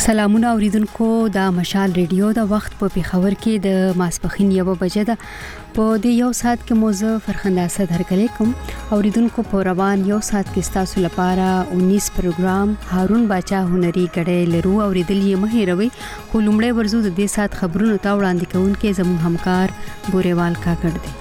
سلامونه اوریدونکو د مشال ریډیو د وخت په پیښور کې د ماسپخین 1 بجې ده په دې یو ساعت کې موزه فرخنداسه درکلې کوم اوریدونکو په روان یو ساعت کې تاسو لپاره 19 پروګرام هارون باچا هنري کډې لرو اوریدلې مهیروي خو لومړی ورزو د دې ساعت خبرونو ته وړاندې کوونکې زموږ همکار ګورېوال کاکړ دی.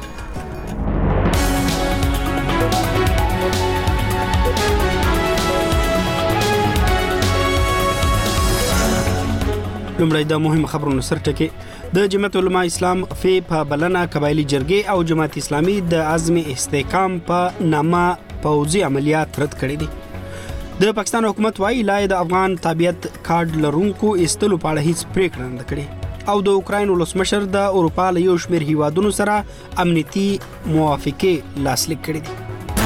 لومړی د مهم خبرونو سرټکی د جمعیت علماء اسلام په بلنه قبایلی جرګې او جماعت اسلامي د عزم استحکام په نامه پوځي عملیات رد کړي دي. د پاکستان حکومت وايي لا د افغان تابعیت کارت لرونکو استلو په اړه هیڅ پریکړه نه کړې او د اوکراین ولسمشر د اروپا له یو شمېر هیوادونو سره امنیتي موافقه لاسلیک کړې دي.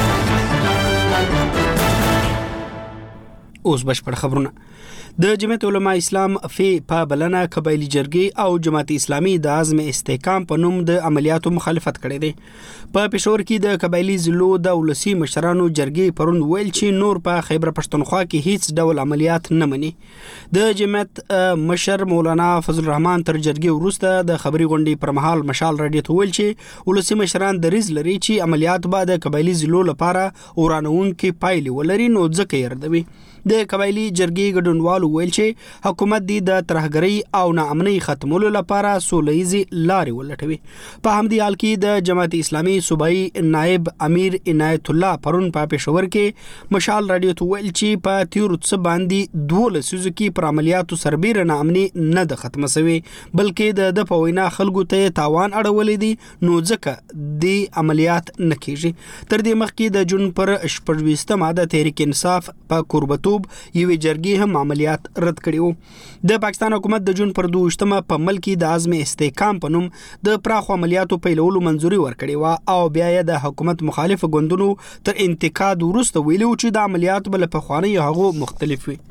اوس بشپړ خبرونه. د جمعیت علماء اسلام په بلنه قبایلی جرګې او جماعت اسلامي د عزم استحکام په نوم د عملیاتو مخالفت کړی دی. په پېښور کې د قبایلی ضلعو د ولسی مشرانو جرګې پرون ویل چې نور په خیبر پښتونخوا کې هیڅ ډول عملیات نه مني. د جمعیت مشر مولانا فضل الرحمن تر جرګې وروسته د خبري غونډې پر مهال مشال راډیو ته ویل چې ولسی مشران دریځ لري چې عملیات به د قبایلی ضلعو لپاره ورانونکې پایلې ولري نو ځکه یې ردوي. د قبایلی جرګې ګډونوالو ویل چې حکومت د ترهګرۍ او ناامنۍ ختمولو لپاره سوله‌ییزې لارې ولټوي. په همدې حال کې د جماعت اسلامي صوبایي نائب امیر عنایت الله پرون په پېښور کې مشال راډیو ته ویل چې په تیرو څه باندې 12 لسیزو کې پر عملیاتو سربیره ناامني نه د ختمه شوی بلکې د په وینا خلکو ته تاوان اړولې دي نو ځکه د عملیات نه کیږي. تر دې مخکې د جون پر 28 د تحریک انصاف په قربتوب یوې جرګې هم عملیات رد کړي وو. د پاکستان حکومت د جون پر 22 په ملک د عزم استحکام په نوم د پراخو عملیاتو پیلولو منځوري ورکړي و او بیا یې د حکومت مخالف ګوندونو تر انتقاد وروسته ویلو چې د عملیات بل په خواني هغه مختلف وي.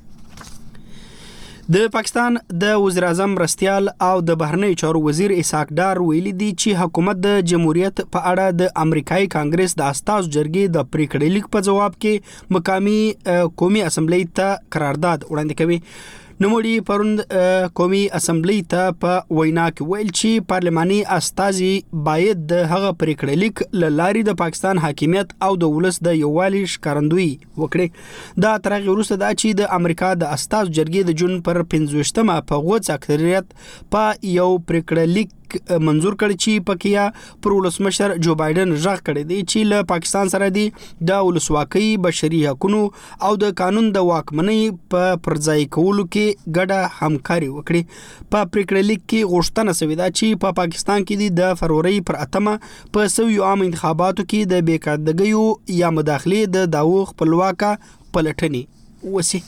د پاکستان د وزیر اعظم مرستیال او د بهرنی چارو وزیر اسحاق ډار ویلي دي چې حکومت د جمهوریت په اړه د امریکایي کانګرس د استازو جرګې د پریکړې لیک په جواب کې مقامي قومي اسمبلی ته قرارداد وړاندې کوي. نوموړي پرون قومي اسمبلی ته په وینا کې ویل چې پارلماني استازي باید د هغه پریکړې لیک له لارې د پاکستان حاکمیت او د ولس د یووالي ښکارندویي وکړي. دا تر هغې وروسته دا چې د امریکا د استازو جرګې د جون پر 25 په غوڅ اکثریت په یو پریکړې لیک منظور کړ چې پکیا پر ولسمشر جو بایدن ژغ کړی دی چې له پاکستان سره دی د ولسواکۍ بشري حقوقو او د قانون د واکمنۍ په پرځای کولو کې ګډه همکاري وکړي. په پریکړې لیک کې غوښتنه شوې ده چې په پاکستان کې د فروری پر 8 په سویو عام انتخاباتو کې د بیکاردګیو یا مداخلې د داوو خپلواکه پلټنې وسی.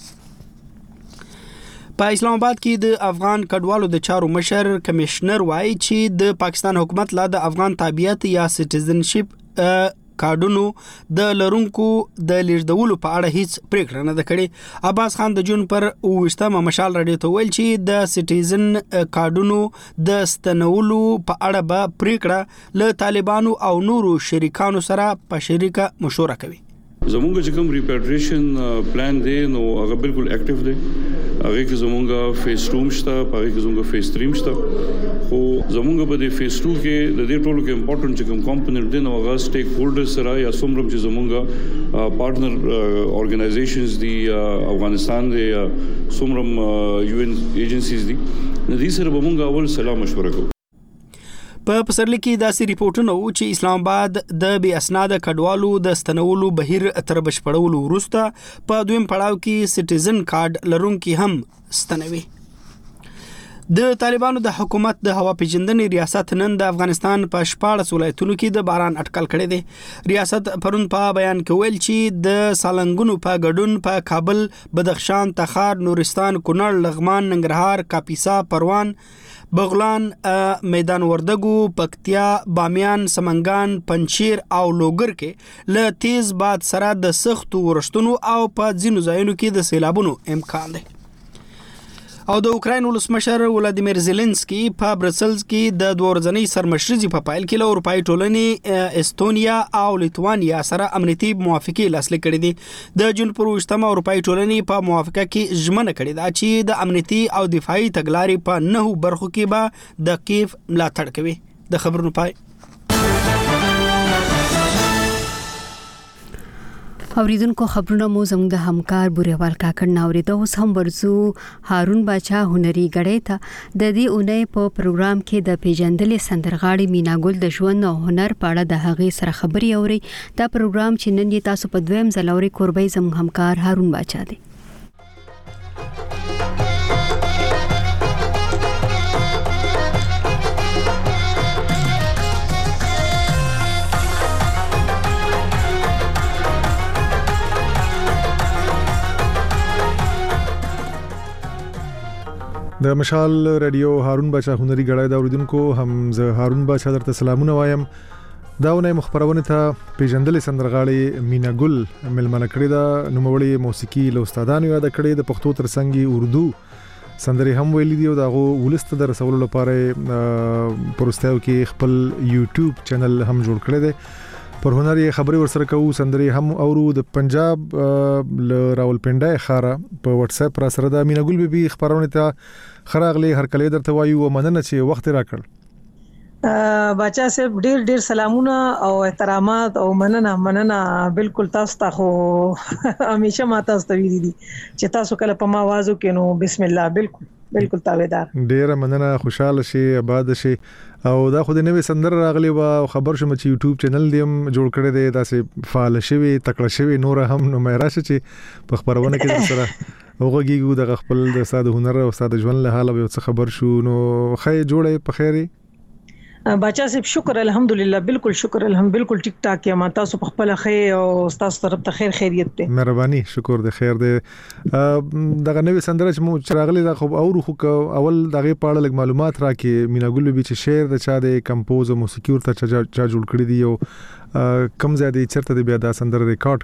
په اسلام آباد کې د افغان کډوالو د چارو مشر کمشنر وایي چې د پاکستان حکومت لا د افغان تابعیت یا سټیزنشپ کارډونو د لرونکو د لیږدولو په اړه هیڅ پریکړه نه ده کړې. عباس خان د جون پر 28 مشال راډیو ته ویل چې د سټیزن کارډونو د ستنولو په اړه به پریکړه له طالبانو او نورو شریکانو سره په شریکه مشوره کوي. زمونږ چې کوم ریپیټریشن پلان دی نو هغه بالکل اکټیو دی. هغه کې زمونږ فیس 2 شته، هغه کې زمونږ فیس 3 شته. خو زمونږ په دې فیس 2 کې د دې ټولو کې امپورټنت چې کوم کمپوننټ دی نو هغه سټیک هولډرز سره یا څومره چې زمونږ پارټنر اورګنایزیشنز دي افغانستان دی څومره یو ان ایجنسیز دي دې سره به مونږ اول سلام مشوره کوو. په پسرلي کې داسې ریپورټونه وو چې اسلام آباد د بې اسناده کډوالو د ستنولو بهیر تر بشپړولو وروسته په دویم پړاو کې سټیزن کارت لرونکي هم ستنوي. د طالبانو د حکومت د هوا پیژندنې ریاست نن د افغانستان په 14 ولایتونو کې د باران اټکل کړی دی. ریاست پرون په بیان کې ویل چې د سالنګونو په ګډون په کابل، بدخشان، تخار، نورستان، کونړ، لغمان، ننګرهار، کاپیسا، پروان، بغلان، میدان وردګو، پکتیا، بامیان، سمنګان، پنجشیر او لوګر کې له تیز باد سره د سختو ورښتونو او په ځینو ځایونو کې د سیلابونو امکان دی. او د اوکراین ولسمشر ولادیمیر زيلنسکي په برسلز کې د 2 ورځنۍ سرمشري په پایل کې له اروپאי ټولنې استونیا او لیتوانیا سره امنیتي موافقه لاسلیک کړې دي. د جون پر 28 اروپאי ټولنې په موافقه کې ژمنه کړې ده چې د امنیتي او دفاعي تګلارې په 9 برخو کې به د کیف ملاتړ کوي. د خبرونو پای. اوریدونکو خبرونه مو زموږ د همکار بوريوال کاکړ ناوریده. اوس هم ورزو هارون باچا هنري غړې ته د دې اونۍ په پروګرام کې د پیژندلې سندرغاړي مینا ګل د ژوند او هنر په اړه د هغې سره خبري اوري. دا پروګرام چې نن یې تاسو په دویم ځل اوري قربای زموږ همکار هارون باچا دی. د مشال رادیو هارون باچا هنري غړای دا اوریدونکو هم زه هارون باچا درته سلامونه وایم. دا ونه مخبرونه ته پیژندلې سندرغاړي مینا ګل ملمنه کړې دا نوموړي موسیقي له استادانو یاد کړې د پښتو ترڅنګ اردو سندري هم ویلي دي او دا ولست د رسول لپاره پروستاو کې خپل یوټیوب چینل هم جوړ کړی دی. پر هنري خبري ورسره کوو سندري هم اورو. د پنجاب ل راولپنډای خارا په واتس اپ را سره د مینا ګل بي خبرونه ته خراغلي هر کله درته وایو مننه چې وخت راکړ. بچا صاحب ډیر سلامونه او احترامات او مننه بالکل تاسو ته خو همیشه ما تاسو ته ویلي دي چې تاسو کله په ما आवाज وکینو بسم الله بالکل تاویدار. ډیر مننه خوشاله شي آباد شي او دا خو د نوې سندر راغلی او خبر شوم چې یوټیوب چینل دیم جوړ کړی دی تاسو فعال شوي تکړه شوي نور هم نو مې راشه چې په خبرونه کې سره وګورئ د خپل د استاد هنر او استاد ژوند له حاله به خبر شو نو خیر جوړه په خیري. بچا صاحب شکر الحمدلله بالکل شکر الحمد بالکل ټیک ټاک یا ما تاسو په خپل خیر او تاسو طرف ته خیریت ته مهرباني شکر د خیر دی. دغه نوې سندره چې مو چراغلي دا خو اورو خو اول دغه پاړه لګ معلومات راکې مینا ګل بي چې شعر د چا د کمپوز او موسیقي ورته چا جوړ کړی دی او کم زیاده چرته بیا دا سندره ریکارډ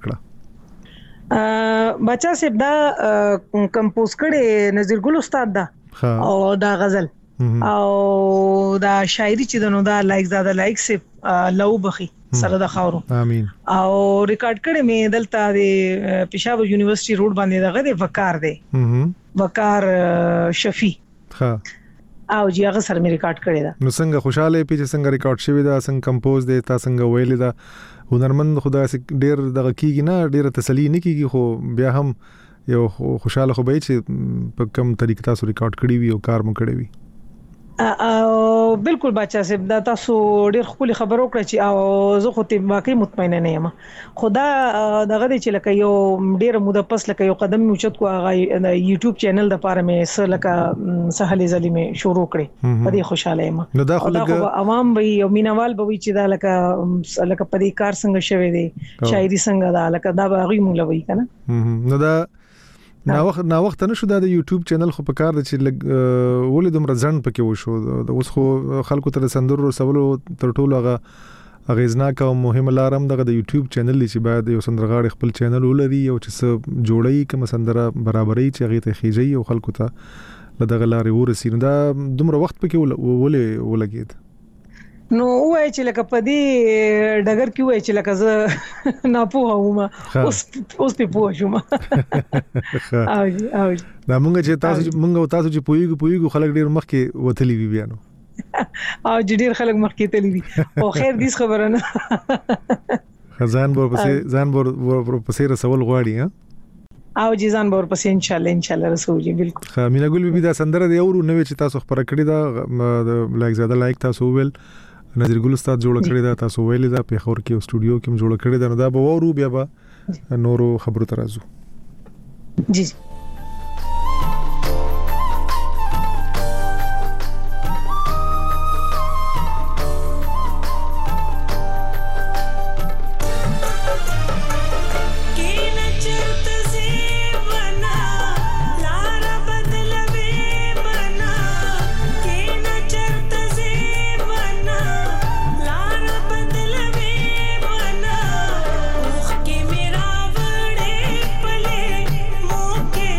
کړه. بچا صاحب دا کمپوز کړي نذیر ګل استاد دا او دا غزل او دا شاعري چې دنو دا لایک زاده لایک سه لو بخي سره د خاورو امين او ریکارډ کړي مې دلته د پېښور یونیورسيټي روډ باندې دغه د وقار دی وقار شفیع ها او جی هغه سره مې ریکارډ کړی دا. نو څنګه خوشاله پی چې څنګه ریکارډ شوی دا څنګه کمپوز دی تا څنګه ویل دا هنرمند خدا سي ډیر دغه کیږي نه ډیر تسلی نه کیږي خو بیا هم یو خوشاله خو به چې په کوم طریقه تاسو ریکارډ کړی وي او کار مو کړی وي. بالکل بچا صاحب دا تاسو ډیر خپل خبرو کړی چې او زه خو ته واقعي مطمئنه نه یم خدا دغه چې لکه یو ډیر موده پس لکه یو قدم اوچت کو هغه یوټیوب چینل د پاره مې سره لکه سهل زلی مې شروع کړی په دې خوشاله یم. نو دا خو عوام به یو مینوال به وي چې دا لکه په دې کار څنګه شوی دی شاعري څنګه دا لکه دا به غي مونږ لوي کنه. نو دا نا وخت نه شو دا د یوټیوب چینل خو په کار د چې ولې دومره ځن پکې وشو اوس خو خلکو ته سندر رسولو تر ټولو هغه غیزناک او مهمه لارم دغه د یوټیوب چینل چې باید یو سندرغاړي خپل چینل ولري او چې جوړي کوم سندره برابرۍ چې هغه ته خېږي او خلکو ته دغه لارې ورسي. دا دومره وخت پکې ولګید نو وای چې لکه پدې ډګر کې وای چې لکه زه ناپوه وم اوس په پوه شوم. او دا مونږ چې تاسو چې پویګو خلک ډیر مخکې وتلی وی بیانو او ډیر خلک مخکې تلی وی او خیر دې خبره نه خزان ور پسې رسول غواړي او جیزان بور پسې ان شاء الله رسولي بالکل. مینا ګل بي دا سندره دی اورو نوې چې تاسو خبره کړی دا لایک زیاده لایک تاسو ویل نذیر ګل استاد جوړ کړی دا تاسو ویل دا په خور کې سټوډیو کې جوړ کړی دا نو دا به ورو بیا به نورو خبرو ترازو جی. के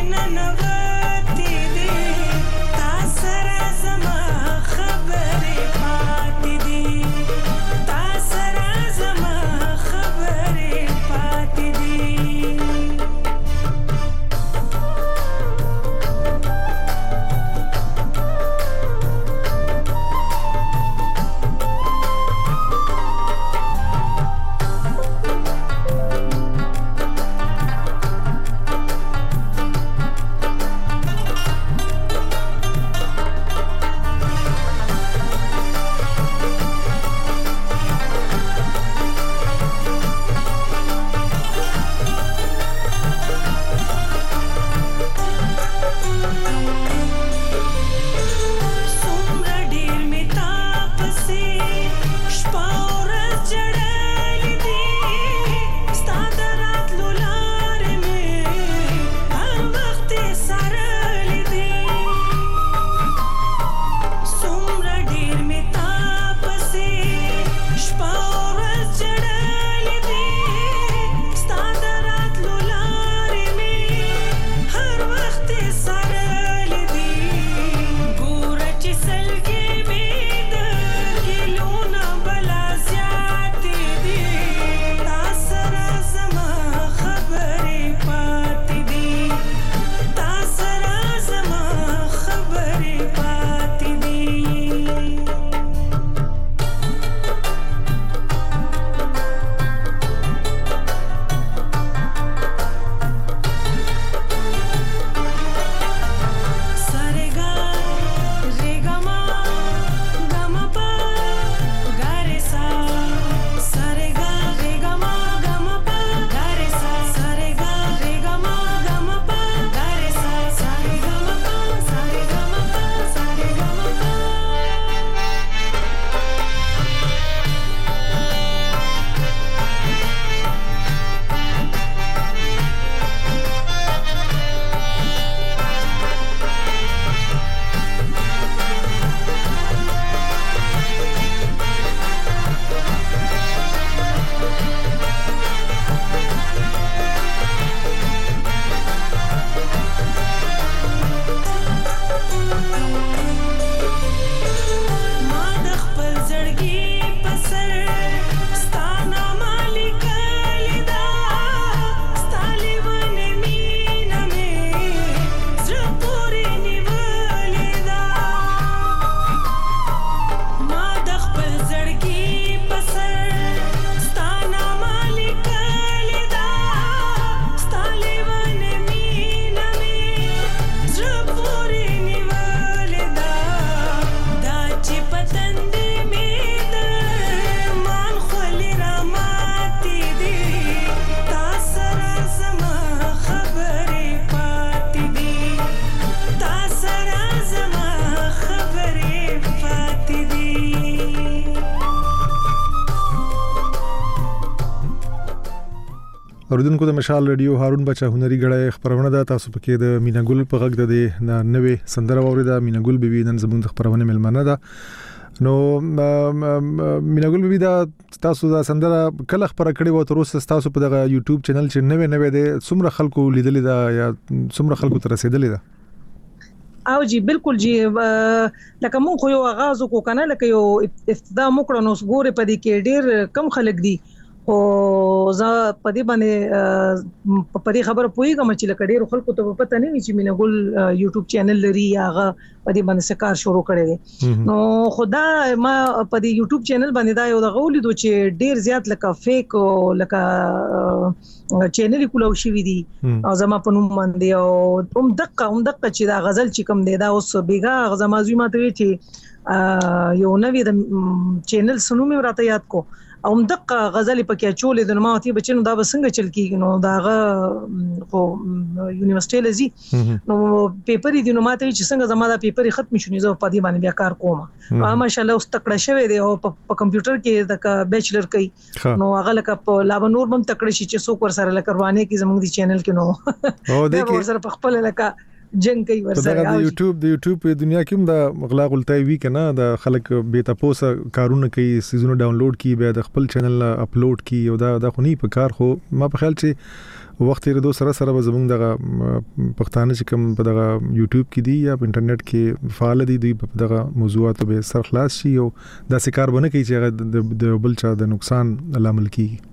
اوریدونکو د مشال رادیو هارون بچا هنري غړې خبرونه ده تاسو پکې د میناګل په غږ د نوې سندره اوریدا میناګل بیبي نن زموږ د خبرونه ملمنه ده نو میناګل بیبي دا تاسو دا سندره کله خبره کړې و تر اوسه تاسو په دغه یوټیوب چینل چې نوې د څومره خلکو لیدلې ده یا څومره خلکو ته رسیدلې ده او جی بالکل جی لکه مونږ خو یو آغاز وکړو کنه لکه یو ابتدا موکړو نو ګوره په دې کې ډیر کم خلک دي او زه په دې باندې په دې خبره پوهیږم چې لکه ډېر خلکو ته پته نه وي چې میناګل یوټیوب چینل لري یا هغه په دې باندې سکار شروع کړی دی نو خدا ما په دې یوټیوب چینل باندې دا یو د غولې دوه چې ډېر زیات لکه فیک او لکه چینل کولو شي وي دي او زما په نوم باندې او دقه چې دا غزل چې کوم دی دا اوس بیګا زما زوی ماته وی چې یو نوې د چینل سنومي راته یاد کو او دقه غزل پکې چولې د نماوتي بچنو دا بسنګ چل کیږي نو داغه خو یونیورسيټي لذي نو پیپر دي نو ماته چې څنګه زما دا پیپر ختم شونی زه په دې باندې بیا کار کوم ماشاءالله اوس تکړه شوی دی او په کمپیوټر کې د بیچلر کوي نو هغه لکه په لابا نور بم تکړه شي چې څوک ور سره لکروانه کې زموږ دی چینل کې نو او دا ور سره په خپل لکه جنگ کوي ورسره د یوټیوب په دنیا کې هم د غلا غلطای وی کنه د خلک به تاسو کارونه کوي سيزونه ډاونلوډ کی به د خپل چینل اپلوډ کی او دا خو نه په کار خو ما په خیال چې وخت یې دوه سره زمونږ دغه پښتانه چې کوم په دغه یوټیوب کې دی یا په انټرنیټ کې فعال دي په دغه موضوعاتو به سر خلاص شي او دا سکار بنه کوي چې د بل چا د نقصان لامل کیږي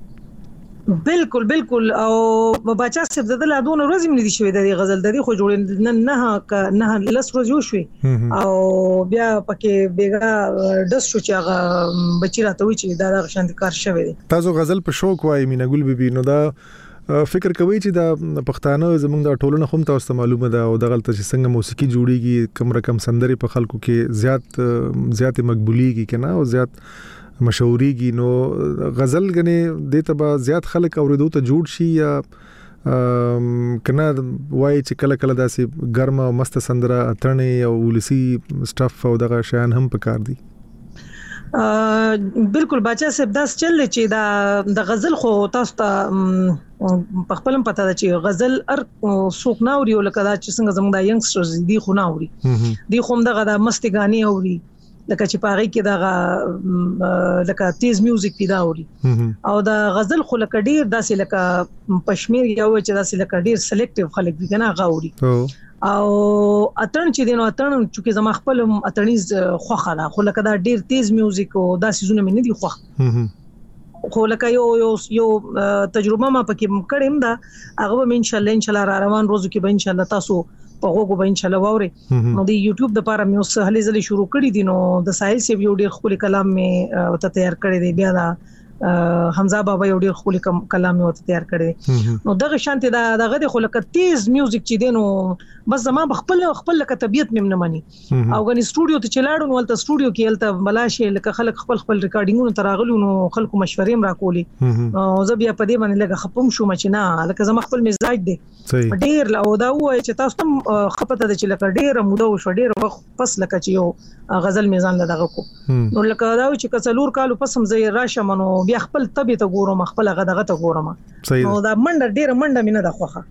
بالکل او بچا صاحب د لادون ورځې مې دي شوې د غزل د خو جوړ نه لس ورځې شوې او بیا پکې بیګا دس شو چې هغه بچی راته وی چې دا شاند کار شوی دی تاسو غزل په شوق وای میناګل بیبي نو دا فکر کوي چې دا پښتانه زموږ د ټولنه هم تاسو ته معلومه ده او د غلطه چې څنګه موسیقي جوړیږي کم رقم سندري په خلکو کې زیات مقبوليږي کنه او زیات مشهوريږي نو غزل غني د تبا زیات خلک اوریدو ته جوړ شي یا کنه وای چې کله کله داسې ګرمه او مست سندره اترنه او ولسی سټاف او دغه شیان هم پکار دي بالکل بچا صاحب داس چل چې دا د غزل خو تاسو ته په خپل پته ده چې غزل ار سوق نه اوري لکه دا چې څنګه زموږ د ینګسترز دي خو نه اوري دي خو دغه د مست غاني اوري لکه چې پاره کې دا لکه تیز میوزیک پیدا اوري او دا غزل خو لکه ډیر داسې لکه پښمیر یو چې داسې لکه ډیر سلیکټیو خلک دي کنه غاوري او اترن چې دینو اترن چې زما خپل اترنیز خوخه ده خو لکه دا ډیر تیز میوزیک او داسې زونه مې نه دي خوخه خو لکه یو تجربه ما پکې کړم دا هغه به ان شاء الله را روان روزو کې به ان شاء الله تاسو په هغه به ان شاء الله ووري نو د یوټیوب د لپاره مې اوس هلي ځلې شروع کړې دي نو د ساحل سی یو ډیر خپل کلام مې وته تیار کړی دی بیا دا حمزه بابا یو ډیر خپل کلام مې وته تیار کړی نو دغه شانتي دغه د خلک تیز میوزیک چې دینو بس زما خپل لکه طبيعت مې نه مانی او غني سټوډیو ته چلاړو نو ولته سټوډیو کې الته بلاشه لکه خلک خپل ریکارډینګونو تراغلو نو خلکو مشورې راکولي او زه بیا په دې باندې لکه خپم شو چې نه لکه زما خپل مزاج دی ډیر او دا وای چې تاسو هم خپته د چې لکه ډیر موده وشو ډیر وخت پس لکه چې یو غزل میزان لدغه کو نو لکه دا چې کڅلور کالو پس هم زه راشم نو بیا خپل طبيعت ګورم خپل غدغه ته ګورم نو دا منډه ډیر منډه مینه د خوخه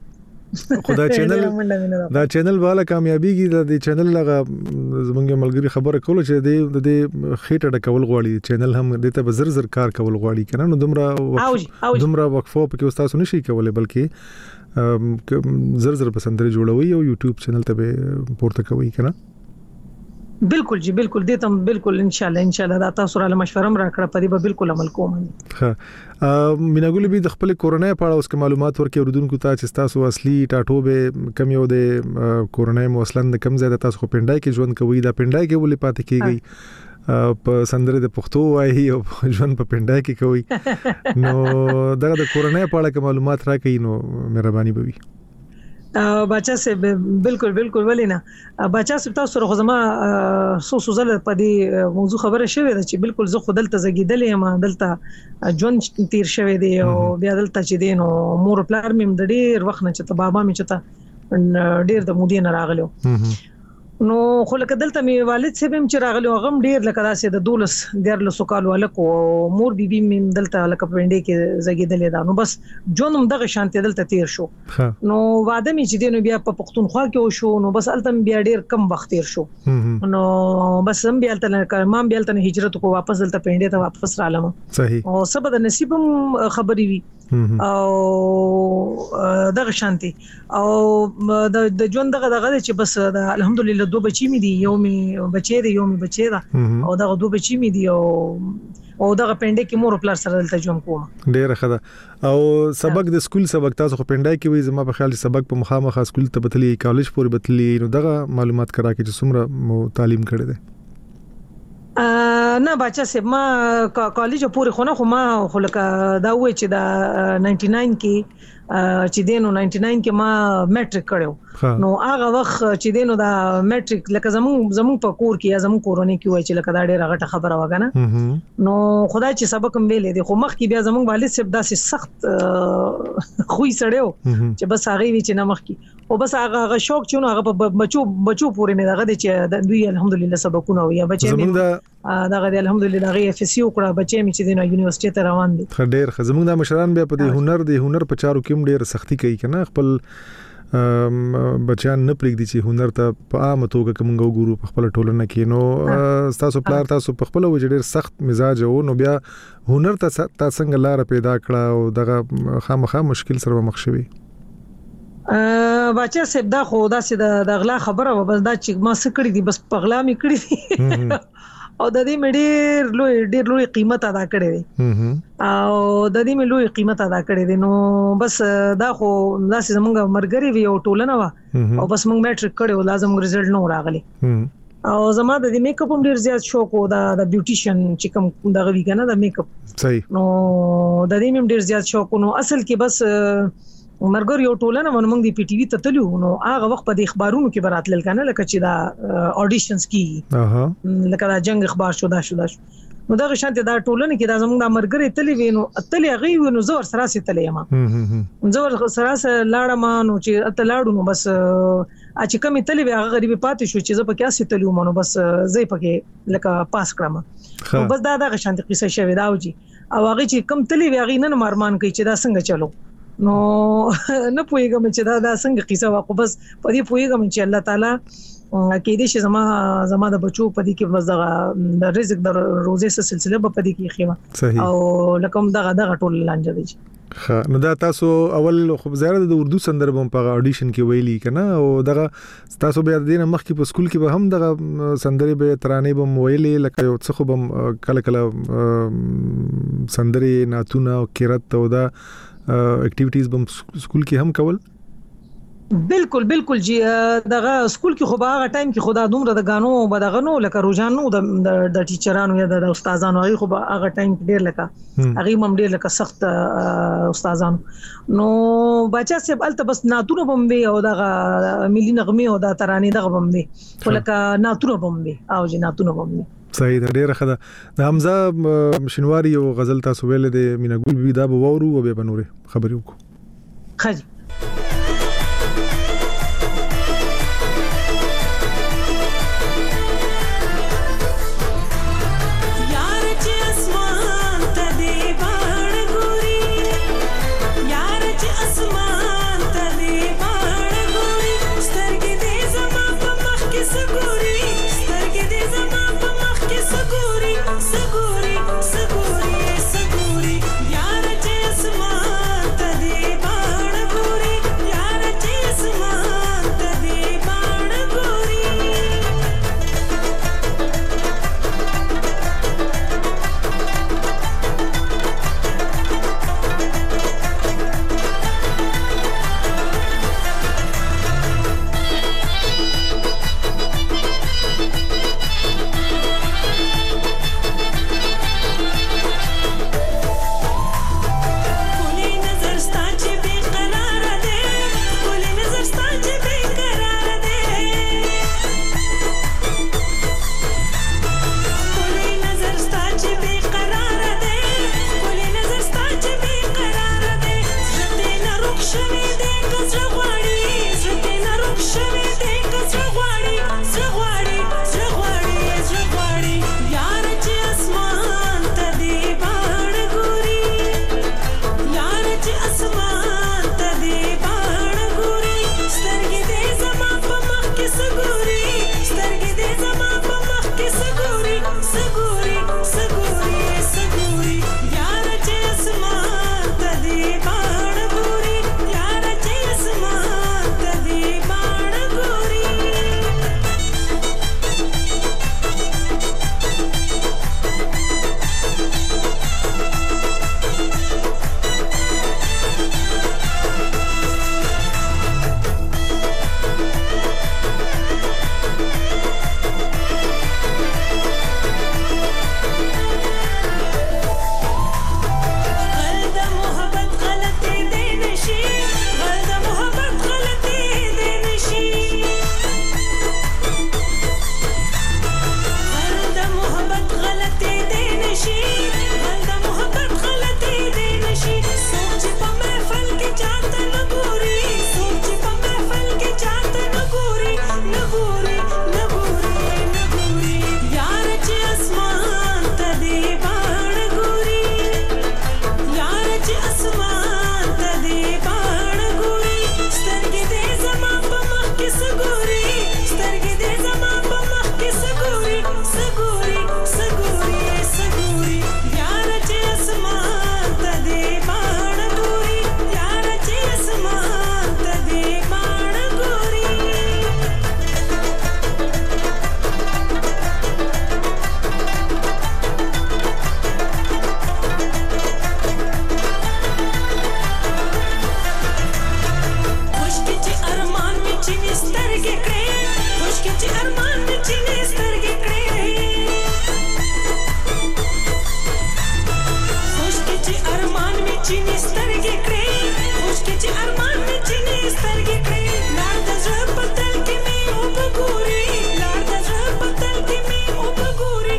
دا چینل والا کامیابیږي د چینل لغه زمونږ ملګری خبره کوله چې د خېټه ډکول غواړي چینل هم د ته زر کار کول غواړي کنه نو دومره وقفو پکې استاد نشي کولای بلکې زر پسندري جوړوي او یوټیوب چینل ته پورته کوي کنه بالکل جی بالکل دې تم بالکل ان شاء الله دا تاسو را مشوره راکړه پدې به بالکل عمل کوم ها میناګل به د خپل کورونای په اړه اوس کې معلومات ورکړي اوردونکو ته چې تاسو اصلي ټاټو به کم یو د کورونای موصلن د کم زیاده تاسو پندای کې ژوند کوي دا پندای کې ولې پاتې کیږي په سندره د پښتو وایي او ژوند په پندای کې کوي نو دا د کورونای په اړه معلومات راکړي نو مهرباني به وي بچا صاحب بالکل ولینا بچا صاحب تاسو سره زما سو زل په دې موضوع خبره شوې ده چې بالکل زه خودلته زګیدلې ما دلته ژوند تیر شوې دی او بیا دلته چې دینو مور پلار مې د ډیر وخت نه چې بابا مې چې ډیر د مودې نه راغلو نو خو لکه دلته می والد سیب هم چې راغلی غم ډیر لکه داسې د 12 کالو الکو مور بیبي مم دلته لکه پنده کې زګیدلې ده نو بس جونم دغه شانتي دلته تیر شو نو واده می چې دینو بیا په پښتونخوا کې شو نو بس التم بیا ډیر کم وخت تیر شو نو بس هم بیا الته کارمان بیا الته هجرت کو واپس دلته پنده ته واپس رالم صحیح او سبا د نصیبم خبري وي او دغه شانتي او د ژوند دغه چې بس الحمدلله 2 بچی می دي یو می بچی دی یو می بچی دا او دغه 2 بچی می دي او دغه پنده کې مور پلار سره دلته جون کوم ډیره خده او سبق د سکول سبق تاسو خو پنده کې وي زما په خیال سبق په مخامخ سکول ته بتلی کالج پورې بتلی نو دغه معلومات کرا کې چې څومره تعلیم کړی دی نه بچا سه ما کالج پورې خو ما خو لکه دا وای چې دا 99 کې چې دینو 99 کې ما میټریک کړو نو هغه وخت چې دینو دا میټریک لکه زمون په کور کې یا زمون کورونی کې وای چې لکه دا ډیره غټه خبره وګنه نو خدای چې سبق هم ویلې دي خو مخ کې بیا زمون والد صاحب داسې سخت خوې سړیو چې بس هغه وی چې نمخ کې او بس هغه شوق چې نو هغه بچو پورې نه دغه چې دوی الحمدلله سبقونه وي بچي دغه الحمدلله غي اف سي وکړه بچي مې چې د یونیورسيټي ته روان دي ډېر زمونږ د مشران بیا په دې هنر په چارو کې ډېر سختي کوي کنه خپل بچیان نه پریږدي چې هنر ته په عامه توګه کومه ګورو په خپل ټولنه کې نو تاسو پلار تاسو په خپل وجه ډېر سخت مزاج وو نو بیا هنر ته څنګه لار پیدا کړه او دغه خامخا مشکل سره مخ شوي بچا سب دا خو دا سي د غلا خبره و بس دا چې ما سکړی دي بس پغلا می کړی دي او د دې مې ډېر لوی قیمت ادا کړی دی او د دې مې لوی قیمت ادا کړی دی نو بس دا خو داسې زمونږ مرګري وی او ټولنه وا او بس موږ میټریک کړو لازم رزلټ نو راغلی او زما د دې میک اپ هم ډېر زیات شوق او د بیوټیشن چې کوم دغه وی کنه د میک اپ صحیح نو د دې مې ډېر زیات شوق نو اصل کې بس مرګر یو ټولنه موږ دی پی ټی وی ته تلو نو هغه وخت په د اخبارونو کې براتل کنه لکه چې دا اډیشنز کی لکه دا جنگ اخبار شو نو دا شانته دا ټولنه کې دا زموږ د مرګر تلې وینو اتلې غي نو زور سره سي تلې ما زور سره لاړه ما نو چې اتلاړو نو بس چې کمی تلې هغه غریب پاتې شو چې زه په کیسه تلو نو بس زې پکې لکه پاس کړم نو بس دا شانته قصه شوی دا وږي او هغه چې کم تلې هغه نن مارمان کوي چې دا څنګه چلو نو نه پوهیږم چې دا څنګه قصه واقع بس په دې پوهیږم چې الله تعالی کې دې چې زما د بچو په دې کې بس د رزق د روزه سلسله په دې کې خېما او لکم دغه ټول لانجه دي نو دا تاسو اول خو زیاده د اردو سندربم په اډیشن کې ویلي کنه او دغه تاسو بیا د دې مخ کې په سکول کې به هم دغه سندري به ترانه بم ویلي لکه یو څه خو بم کله سندري ناتونه او قرات او دا اکټیویټیز بم سکول کې هم کول بالکل جی دغه سکول کې خو هغه ټایم کې خدا دومره د غانو بدغنو لکه روزانو د ټیچرانو یا د استادانو هغه خو هغه ټایم ډیر لکه هغه هم ډیر لکه سخت استادانو نو بچا سه بلته بس ناتونه بمبي او دغه ملي نغمه او د ترانه دغه بمبي ولکه ناتونه بمبي او جناتونه بمبي صحیح ده ډیره خده د حمزه شنواری او غزل تاسو ویل د مینګول بي دا به وورو او به بنوره خبرې وکړو خاجي چینی سترګې کړې خوش کې چې ارمان مې چینی سترګې کړې لار د زړه په تل کې مې وګوري لار د زړه په تل کې مې وګوري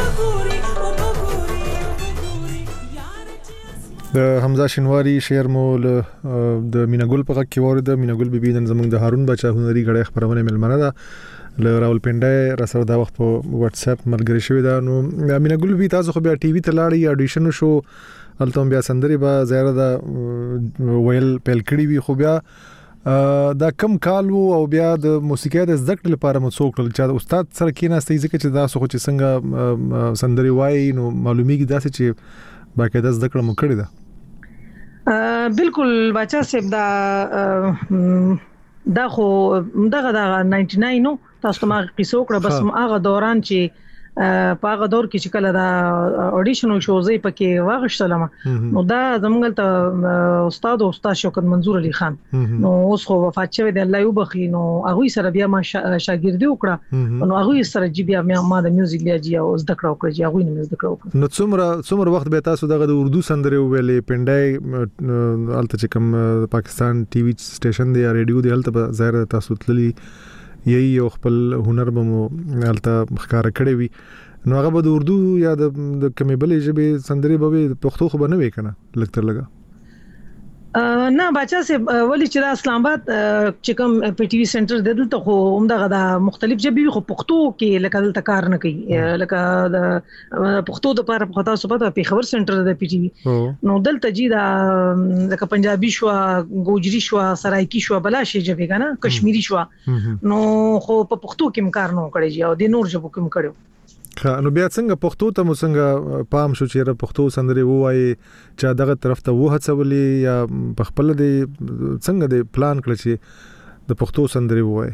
د حمزه شینواری شعر مو د میناګل په غږ کې ورده میناګل بیبي نن زموږ د هارون بچا هنري غړې خبرونه ملمنه ده ل راولپنډه رسو دا وخت په واتس اپ ملګری شوی دا نو میناګل بیبي تاسو خو بیا ټي وي ته لاړی اډیشن شو الته بیا سندري با زیاره دا ویل پیل کړی وی خو بیا دا کم کال او بیا د موسیقۍ د زده کړې لپاره مو څوک چې استاد سره کېناستې ځکه چې دا خو چې څنګه سندري وای نو معلومیږي دا چې باقاعده زده کړه مو کړې ده بالکل بچا صاحب دا خو دغه 99 نو تاسو ما قصو کړ بس هغه دوران چې په هغه دور کې چې کله دا اډیشن شوزې پکې واغښتلم نو دا زمونږ ته استاد شوکت منظور علي خان نو اوس خو وفات شوی دی الله یو بخي نو هغه سره بیا ما شاګردي وکړه نو هغه سره جی بیا ما د میوزیک بیا جی او زده کړو کړی هغه نه زده کړو نو څومره وخت به تاسو دغه د اردو سندره ویلې پندای الته چې کوم پاکستان ټي وي سټیشن دی یا ریډیو دی الته ظاهر تاسو تللی یو خپل هنر به مو الته ښکار کړی وي نو هغه به د اردو یا د کومې بلې ژبې سندري به پښتو خو به نه وي کنه لکتر لګا نه بچا سه ولی چې د اسلام آباد چې کوم پی ټي وي سنټر د دلته خو همدغه د مختلف ژبې خو پښتو کې لکه دلته کار نه کوي لکه د پښتو د لپاره په تاسو په خبر سنټر د پی ټي وي نو دلته جی دا لکه پنجابي شو ګوجري شو سرایکی شو بلاشي ژبې کنه کشمیری شو نو خو په پښتو کې کار نه کړی او د نور ژبو کې کړو نو بیا څنګه پښتو ته مو څنګه پام شو چې پښتو سندري وایي چې دغه طرف ته وهڅولې یا په خپل د څنګه د پلان کړی چې د پښتو سندري وایي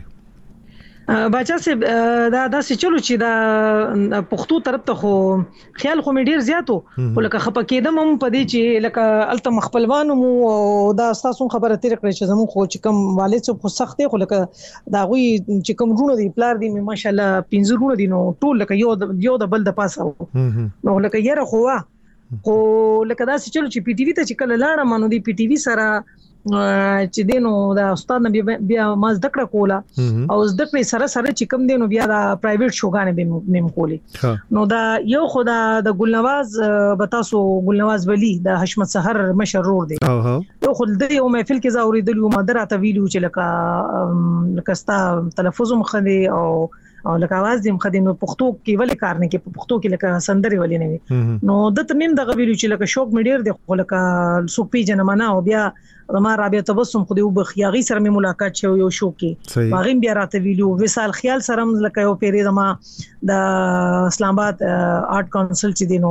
بچا سه دا څه چلو چې دا پښتو طرف ته خو خیال خو مې ډیر زیاتو ولکه خپکیدم هم پدې چې لکه الته مخبلوانو مو دا تاسو خبره تیر کړی چې زمون خو چې کم والد څخه خو سخت دی خو لکه دا غوي چې کم رونه دی پلار دی ماشاءالله 15 رونه دي نو ټول لکه یو د بل د پاسه نو لکه یره خو لکه دا څه چلو چې پی ټی وی ته چې کله لاړم نو دی پی ټی وی سره چې دینو دا استاد نه بیا ما زده کړه کوله او زده کړې سره چې کوم دینو بیا دا پرایویټ شوګانې به مم کولی نو دا یو خدا د ګلنواز بتاسو ګلنواز ولی د حشمت سحر مشرور دی یو خل د یو محفل کې زاوري د یو مدره ته ویلو چې لکه ستا تلفظ مخدي او لکه आवाज دې مخدي نو پښتو کې ولې کار نه کې په پښتو کې لکه سندري ولې نه وي نو د تمیم د غویلو چې لکه شوق مې ډیر دی خو لکه سو پی جنمنه او بیا ما رابطه تبسم خو دې وبخیاغي سره مې ملاقات شو یو شو کې باغیم بیا راته ویلو وسال خیال سره لکه یو پیری دما د اسلام آباد آرت کونسل چې دینو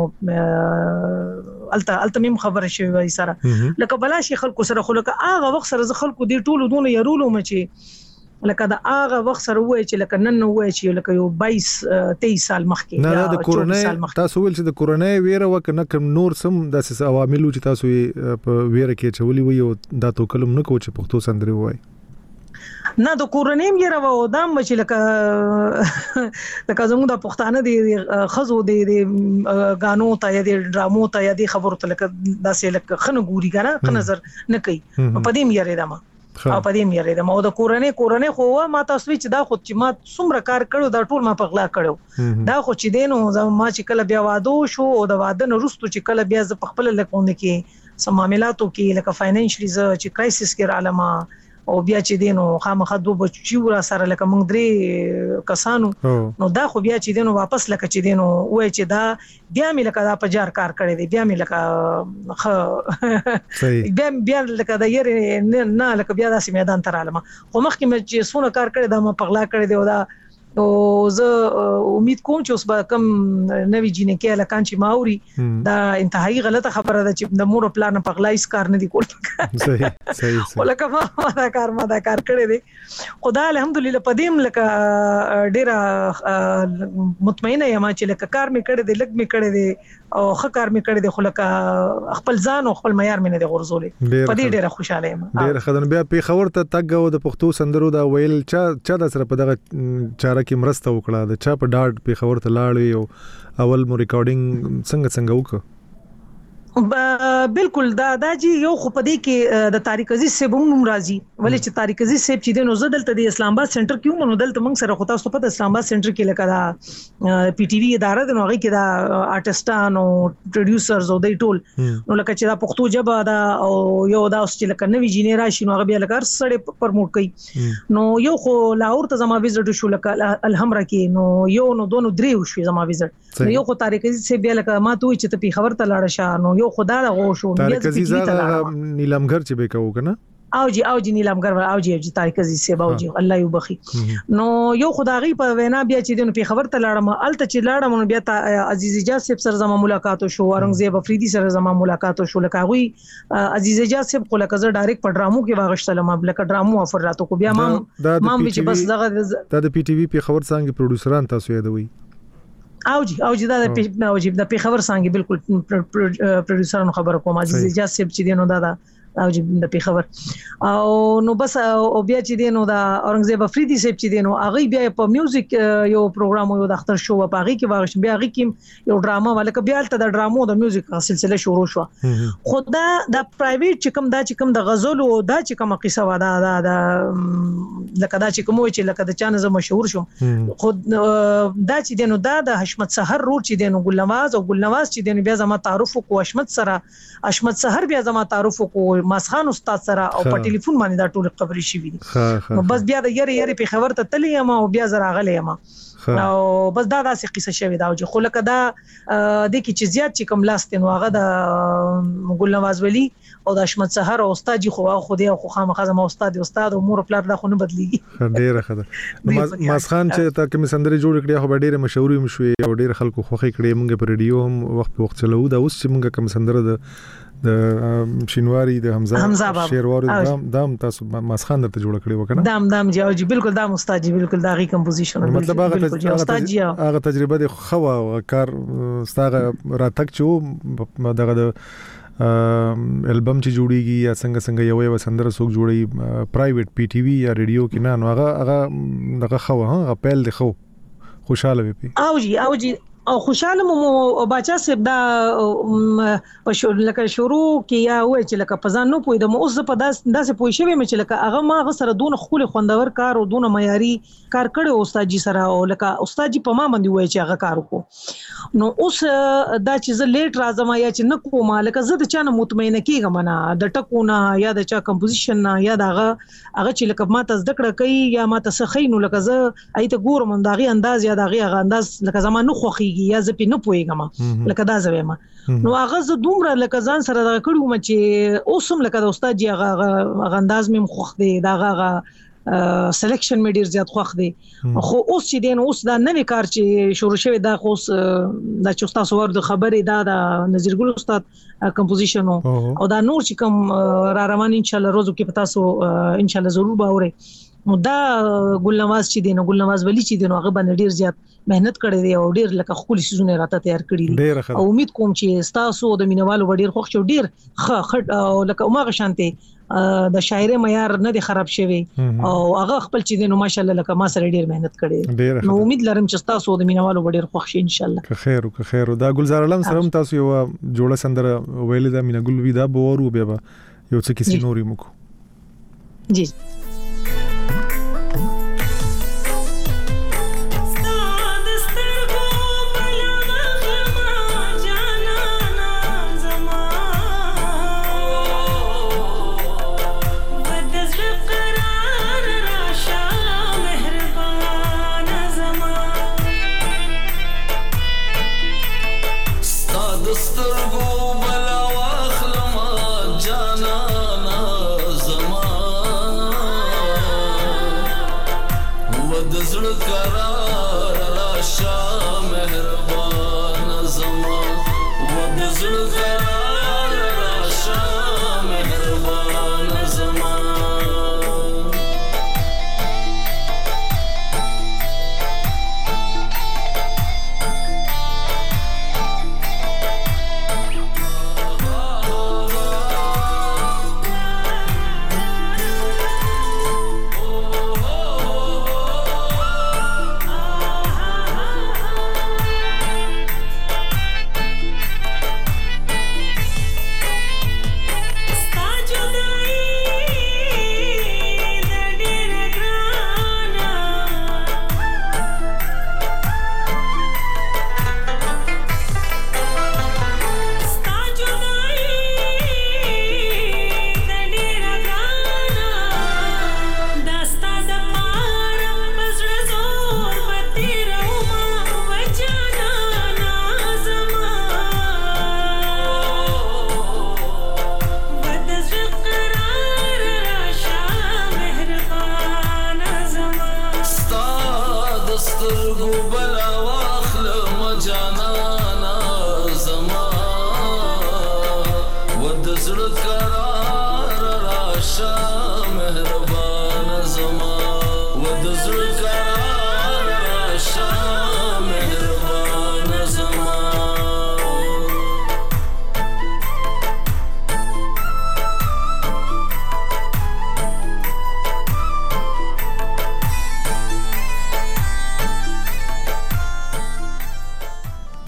الته مې خبره شوی سره لکه بلاشي خلکو سره خو لکه هغه وخت سره خلکو دې ټولو دونه يرولو مچي لکه دا هغه وخت سره وای چې لکه نن وای چې لکه یو 22-23 سال مخکې نه د کورونای تاسو ول چې د کورونای ویره وکنه کوم نور سم داسې عوامل چې تاسو په ویره کې چولې وي او دا تو کلم نه کو چې پښتو سندري وای نه د کورونای ویره و دا چې لکه زموږ د پښتانه دي خزو دي غانو ته یا د ډرامو ته یا د خبرو ته لکه داسې لکه خنه ګوري کنه نظر نه کوي په دې مېره دما او په دې مېره دما او د کورونای خو ما تاسو چې دا خو چې ما څومره کار کړو دا ټول ما په غلا کړو دا خو چې دینو ما چې کله بیا واده شو او د واده نه وروسته چې کله بیا ز په خپل لکونه کې سم معاملاتو کې لکه فاینانشلی چې کرایسس کې رالما او بیا چې دینو خامخا دوه بچي ور سره لکه موږ درې کسانو نو دا خو بیا چې دینو واپس لکه چې دینو وای چې دا بیا مې لکه دا پجار کار کړی دی بیا مې لکه بیا لکه دا یې نه لکه بیا داسې میدان تر عالمه خو مخکې مې چې سونه کار کړی دا ما پغلا کړی دی او دا او زه امید کوم چې اوس به کم نوې جینې کې لکان چې ماوري دا انتهایی غلطه خبره ده چې د مور پلان په غلایس کار نه دی کول صحیح ولکه ما دا کار کړی دی خدای الحمدلله پدیم لکه ډیره مطمئنه یم چې لکه کار مې کړی دی لګ مې کړی دی او خکار مې کړی دی خو لکه خپل ځان او خپل معیار مې نه دی غورځولې پدې ډیره خوشاله یم ډیره خدای بیا په خبر ته تګ او د پښتو سندرو دا ویل چا د سره په دغه چاره کې مرسته وکړه د چا په ډاډ په خبر ته لاړې او اول مو ریکارډینګ څنګه وکړه بالکل دا جی یو خو پدې کې د طارق عزیز صاحب هم راځي ولې چې طارق عزیز صاحب چې د نو زدل ته د اسلام آباد سنټر کې نو دلته موږ سره خو تاسو په اسلام آباد سنټر کې لکه دا پی ټي وی اداره د نوغي کې دا آرټستان او پروډوسرز او د ټول نو لکه چې دا پښتو ژبه دا او یو دا اوس چې لکه نوې جنریشن هغه بیا لکه سړی پرموټ کوي نو یو خو لاهور ته زما وزټ شو لکه الحمرا کې نو یو نو دوه نو درې شو زما وزټ یو خو طارق عزیز صاحب بیا لکه ما ته چې ته په خبر ته لاړ شه نو یو خدا غو شو طارق عزیز نیلامګر چې به کوو کنه او جی نیلامګر او جی طارق عزیز صاحب او جی الله یو بخي نو یو خدایي په وینا بیا چې دنه په خبر ته لاړم الته چې لاړم نو بیا عزیز اجاز صاحب سره زما ملاقات شو اورنګزیب افریدي سره زما ملاقات شو لکه غوي عزیز اجاز صاحب خو لکه زه ډایرکټ په ډرامو کې واغشتلم لکه ډرامو افر راتو کو بیا ما چې بس دغه د پی ټی وی په خبر څنګه پروډوسران تاسو یادوي او جی دا په خبر څنګه بالکل پروډوسرانو خبر کوم عزیز اجاز صاحب چې دینو دا او جی د خبر او نو بس او بیا چې دینو دا اورنګزیب افریدي صاحب چې دینو هغه بیا په میوزیک یو پروګرام یو د اختر شو په هغه کې واغش بیا هغه کې یو ډراما ولکه بیا تل د ډرامو د میوزیک سلسله شروع شو خدا د پرایویټ چې کوم د غزل او دا چې کوم قصه ودا دا لکه دا چې کوم چې لکه د چانه زما مشهور شو خود دا چې دینو دا د حشمت سحر رور چې دینو ګل نواز چې دینو بیا زما تعارف کو حشمت سحر بیا زما تعارف کو ماسخان استاد سره او په ټلیفون باندې دا ټول خبرې شي وي نو بس بیا د یری په خبر ته تلې ما او بیا زرا غلې ما او بس دا داسې قصه شوی دا او خو لکه دا د کی چې زیات چې کوم لاست نو هغه د ګل نواز ولی او د حشمت سحر او استاد خو دی خو خامخا زما استاد او مور پلار دا خو نه بدلیږي ډیره خبره ماسخان چې تا کوم سندري جوړ کړی خو ډیره مشهوري مشوي او ډیره خلکو خوخي کړی مونږ په ریډیو هم وخت چلو دا اوس چې مونږ کوم سندره د شینواری د حمزه شیروارو دام تاسو ماسخان درته جوړ کړی وکنه دام جی بالکل دام استاد جی بالکل دا غي کمپوزیشن مطلب هغه تجربه د خوا او کار ستاره راتک چو دغه د البم چې جوړیږي یا څنګه یو سندره څوک جوړي پرایویټ پی ټی وی یا ریډیو کې نه نو هغه دغه خو هغه پیل دی خو خوشاله وي او جی او خوشاله مو بچا سب دا لکه شروع کې یا وای چې لکه پزان نو پوي د مو اوس په داسې پوي شوی مې چې لکه هغه ما غ سره دون خول خوندور کار او دون معیاري کار کړي استاد جی سره او لکه استاد جی په ما باندې وای چې هغه کار وکړو نو اوس دا چې زه لیټ راځم یا چې نه کوم لکه زه د چانه مطمئنه کیږم نه د ټکونه یا د چا کمپوزیشن نه یا دغه هغه چې لکه ما ته ذکر کوي یا ما ته سخینو لکه زه ایت ګورم دغه انداز یا دغه انداز لکه زمانه خوخي یا زه په نه پويګم لکه دا زویم نو هغه زه دومره لکه ځان سره دا کړو م چې اوسم لکه د استاد جی هغه انداز مم خوخ دی دا هغه سلیکشن مې ډیر زیات خوخ دی خو اوس چې دین اوس دا نوې کار چې شروع شوی دا خو د چوستا سوار د خبرې دا د نذیر ګل استاد کمپوزیشن او دا نور چې کوم را روان ان شاء الله روزو کې پتا سو ان شاء الله ضرور باوري نو دا ګل نواز چې دین ګل نواز ولی چې دین هغه باندې ډیر زیات مهنت کړی دی او ډیر لکه خپل سيزونه راته تیار کړی دي او امید کوم چې تاسو د مینوالو ډیر خوښ شو ډیر خټ او لکه عمر شانته د شاعر معیار نه دی خراب شوی او هغه خپل چې دین ماشاءالله لکه ما سره ډیر مهنت کړی نو امید لرم چې تاسو د مینوالو ډیر خوښ شي ان شاء الله که خیر دا ګلزار علم سره تاسو یو جوړه سندره ویلې دا مینا ګل وی دا بورو بیا یو څه کیسې نوري مکو جی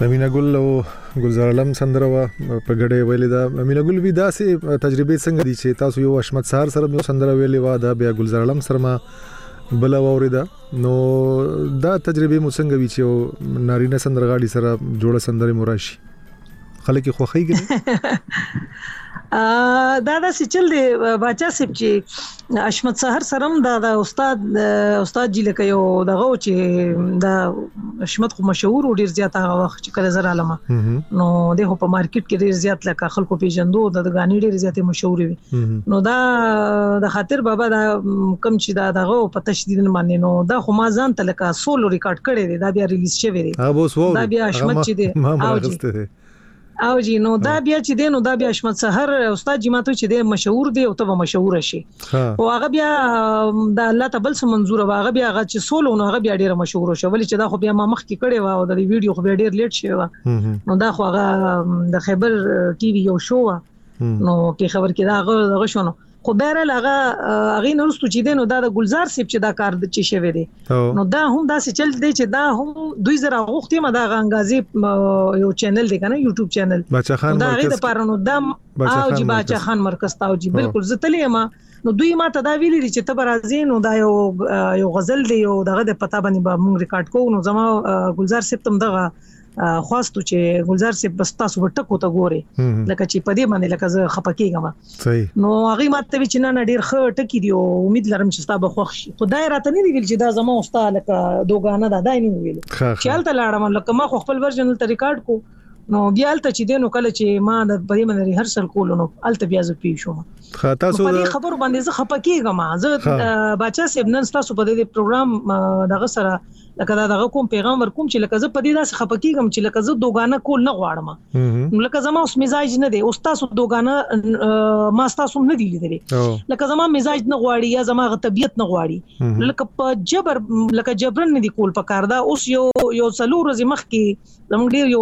مینا ګل او ګلزار عالم سندره په ګډه ویلې دا. مینا ګل وی دا سه تجربه څنګه دي چې تاسو یو اشمت سهار سره یو سندره ویلې و دا بیا ګلزار عالم سره ما بل اوریدا نو دا تجربه مو څنګه وی چې نارینه سندرغاړي سره جوړه سندره مراشي خلک خوخیږي دا چل دی باچا سپ چې اشمت سحر سرم دا استاد جی لکه یو دغه چې دا اشمت خو مشهور او ډیر زیات هغه وخت چې کله زر علامه نو دغه په مارکیټ کې ډیر زیات لکه خلکو پیژندو د غانې ډیر زیات مشهور وي نو دا د خاطر بابا دا کم چې دا دغه په تشدید باندې نو دا خو ما ځان ته لکه سولو ریکارډ کړی دی دا بیا ریلیز شوی دی دا بیا اشمت چې دی او جی نو دا بیا چې دی نو دا بیا اشمت سحر استاد جی ماته چې دی مشهور دی او ته مشهور شي او هغه بیا د الله تبل سم منظور هغه بیا هغه چې سولو نو هغه بیا ډیر مشهور شو ولې چې دا خو بیا ما مخ کې کړي و او د ویډیو خو بیا ډیر لیټ شوی نو دا خو هغه د خیبر ټي وي یو شو نو کې خبر کې دا هغه شو نو خو بهر هغه نورستو چې دی نو دا د گلزار سیب چې دا کار د چی شوی دی نو دا هم دا څه چل دی چې دا هم 2000 غوښتي ما دا غنګازي یو چینل دی کنه یوټیوب چینل باچا خان دا غي د پارانو دم او جی باچا خان مرکز تاو جی بالکل زتلې ما نو دوی ما ته دا ویلي چې ته برازین نو دا یو غزل دی یو دغه د پتا باندې به مونږ ریکارډ کوو نو زما گلزار سیب تم دغه خواستو چې گلزار سیب بس تاسو ټکو ته ګوري لکه چې پدې باندې لکه زه خپکیږم صحیح نو هغه ماته چې نه ډیر ښه ټکی دی او امید لرم چې تاسو به خوښ شي خدای راته نه دی ویل چې دا زما استاد لکه دوغانه دا دای نه ویل چې الته لاړم لکه ما خپل ورژن ته ریکارډ کو نو بیا الته چې دینو کله چې ما د پدې باندې ریهرسل کول نو الته بیا زه پی شوم تاسو په خبر باندې زه خپکیږم زه باچا سیب نن تاسو په دې پروګرام دغه سره لکه دا دغه کوم پیغام ورکوم چې لکه زه په دې داسې خپکیږم چې لکه زه دوغانه کول نه غواړم نو لکه زما اوس مزاج نه دی اوس تاسو دوغانه ما تاسو نه دی لیدلې لکه زما مزاج نه غواړي یا زما طبيعت نه غواړي لکه په جبر لکه جبرن نه دی کول پکار دا اوس یو څلور ورځې مخکې زموږ ډیر یو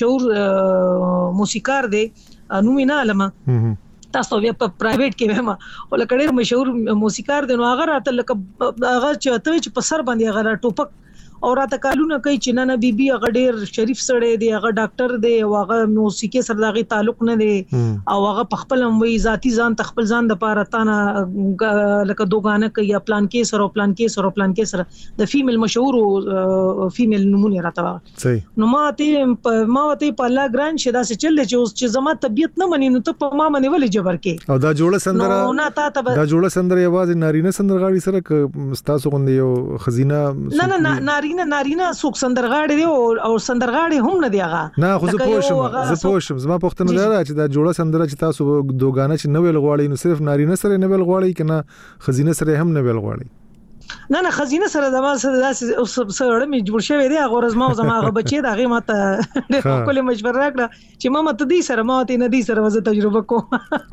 مشهور موسیقار دی نومینا علما تاسو بیا په پرایویټ کې ومه او لکه ډیر مشهور موسیقار دی نو هغه راته لکه هغه چې په سر باندې هغه ټوپک او راته کالونه کوي چې نه بیبي هغه ډیر شریف سړی دی هغه ډاکټر دی او هغه موسیقي سره دغه تعلق نه دی او هغه په خپل وی ذاتی ځان تخپل ځان د پاره تانه لکه دوغانه کوي یا پلان کې سره د فیمیل مشهور فیمیل نمونه راته صحیح نو ما ته په الله ګران شه دا څه چل چې زما طبيعت نه مني نو ته په ما باندې ولې جبر کې او دا جوړه سندره دا جوړه سندره یوازې نارینه سندرغاړي سره تاسو غوندي یو خزینه نه نارینه څوک سندرغاړي دی او سندرغاړي هم نه دی هغه نه خو زه پوښم زما پوښتنه دا چې دا جوړه سندره چې تاسو دوغانه چې نوې لغواړي نو صرف نارینه سره نوې لغواړي کنه خزینه سره هم نوې لغواړي نه خزینه سره زما سره مې جوړ شوی دی هغه ورځ ما زما هغه بچی دا غي ماته کوله مشوره راکړه چې ما ته دې سره ما ته نه دې سره وزه تجربه کوم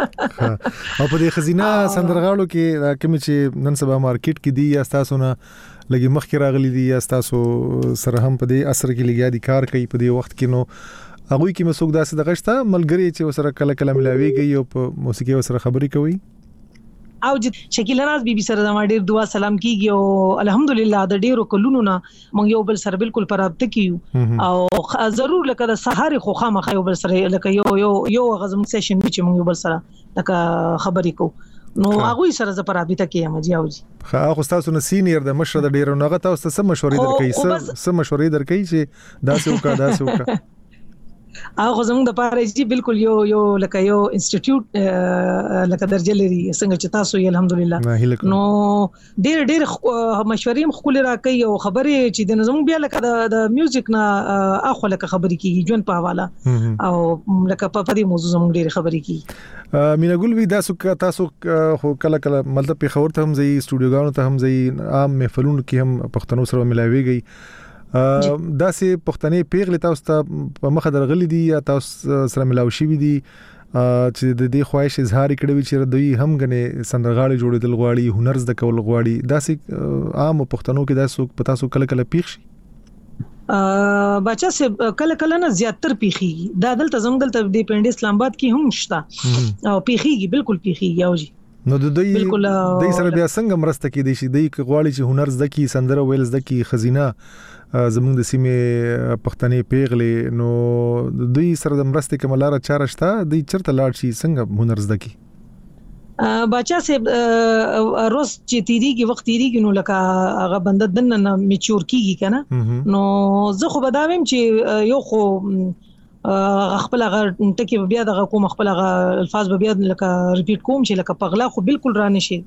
او په دې خزینه سندرغاړو کې کوم چې نن سبا مارکیټ کې دی یا تاسو نه لګي مخکې راغلي دي یا تاسو سره هم په دې اثر کې لګیا دي کار کوي په دې وخت کې نو هغه کې مسوک داسې د غشته ملګری چې وسره کله ملاويږي او په موسیقي وسره خبري کوي او چې شکیل راز بیبي سره د ما ډیر دعا سلام کیږي او الحمدلله د ډیرو کلونو نه مونږ یو بل سره بالکل پرابطه کیو او ضرور لکه د سحر خو خامخ یو بل سره لکه یو غزم سیشن چې مونږ یو بل سره لکه خبري کو نو هغه سره ز پرابطه کیم جی او جی خو تاسو نه سینیر د مشر د ډیرو نه تاسو ته سم مشورې درکې سم مشورې درکې چې داسې وکړه هغه زموږ د پاره چې بالکل یو لکه یو انسټیټیوټ لکه درجه لري څنګه چې تاسو یې الحمدلله نو ډېر مشورې خپل راکې او خبرې چې د زموږ بیا لکه د میوزیک نه اخو لکه خبرې کیږي جون په حواله او لکه په دې موضوع زموږ ډېر خبرې کیږي مینا ګل وی تاسو خو کله مطلب په خبر ته هم زی سټوډیوګانو ته هم زی عام محفلونو کې هم پښتنو سره ملاويږي داسې پښتنې پیغلې تاسو ته په مخه درغلي دي یا تاسو سره ملاوي شي دي چې د دې خواهش اظهار کړی چې دوی هم غنې سندرغاړي جوړېدل غواړي هنر زده کول غواړي داسې عام پښتنو کې داسې پتا سو کله پیښ شي بچا سه کله نه زیاتر پیخي دا دلته زموږ دلته د پنډ اسلام آباد کې هم شته او پیخيږي بالکل پیخيږي او جی نو د دوی سره بیا څنګه مرسته کېدی شي دوی غواړي چې هنر زده کی سندره ویل زده کی خزینه زموږ د سیمې پښتنې پیغلې نو دوی سره د مرستې کوملاره چاره شته دوی چرته لاړ شي څنګه هنر زده کی بچا سه روز چې تیریږي وخت تیریږي نو لکه هغه بنده دنه میچور کیږي کنه نو زه خو بداویم چې یو خو خپل هغه ټکی بیا د کوم خپل هغه الفاظ بیا لکه ریپیټ کوم چې لکه پغلا خو بالکل را نشي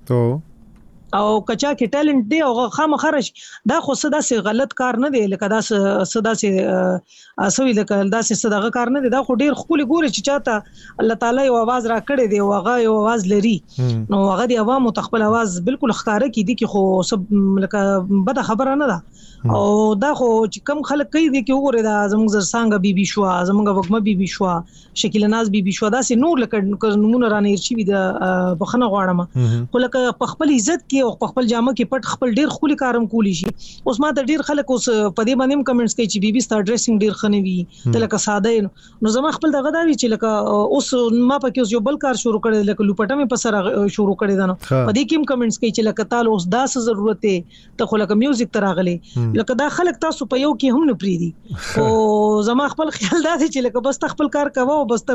او کچا کې ټالنت دی او خامخرش دا خو صدا سي غلط کار نه دی لکه دا صدا سي اسوي لکه دا سي صدقه کار نه دی دا خو ډیر خولي ګوري چې چاته الله تعالی یو आवाज را کړی دی او هغه یو आवाज لري نو هغه دی عوامو تخپل आवाज بالکل ښکارا کی دي کې خو سب لکه بد خبره نه ده او دا خو چې کم خلک کوي دي کې وګوره دا زموږ زرسانګه بیبي شو زموږ وګمه بیبي شو شکیل ناز بیبي شو دا سي نور لکه نمونه رانه ارشي وي د بخنه غواړم خو لکه په خپل عزت کې او په خپل جامه کې پټ خپل ډیر خولي کارم کولی شي اوس ما ته ډیر خلک اوس په دې باندې کمنټس کوي چې بیبي ستار ډریسینګ ډیر خنوي ته لکه ساده نو زما خپل دغه دا وی چې لکه اوس ما په کې یو بل کار شروع کړی لکه لوپټه مې په سره شروع کړی دا نو په دې کې کمنټس کوي چې لکه تعال اوس دا څه ضرورت ته ته خو لکه میوزیک تراغلي لکه دا خلک تاسو په یو کې هم نه پریدي او زما خپل خیال دا چې لکه بس خپل کار کوو بس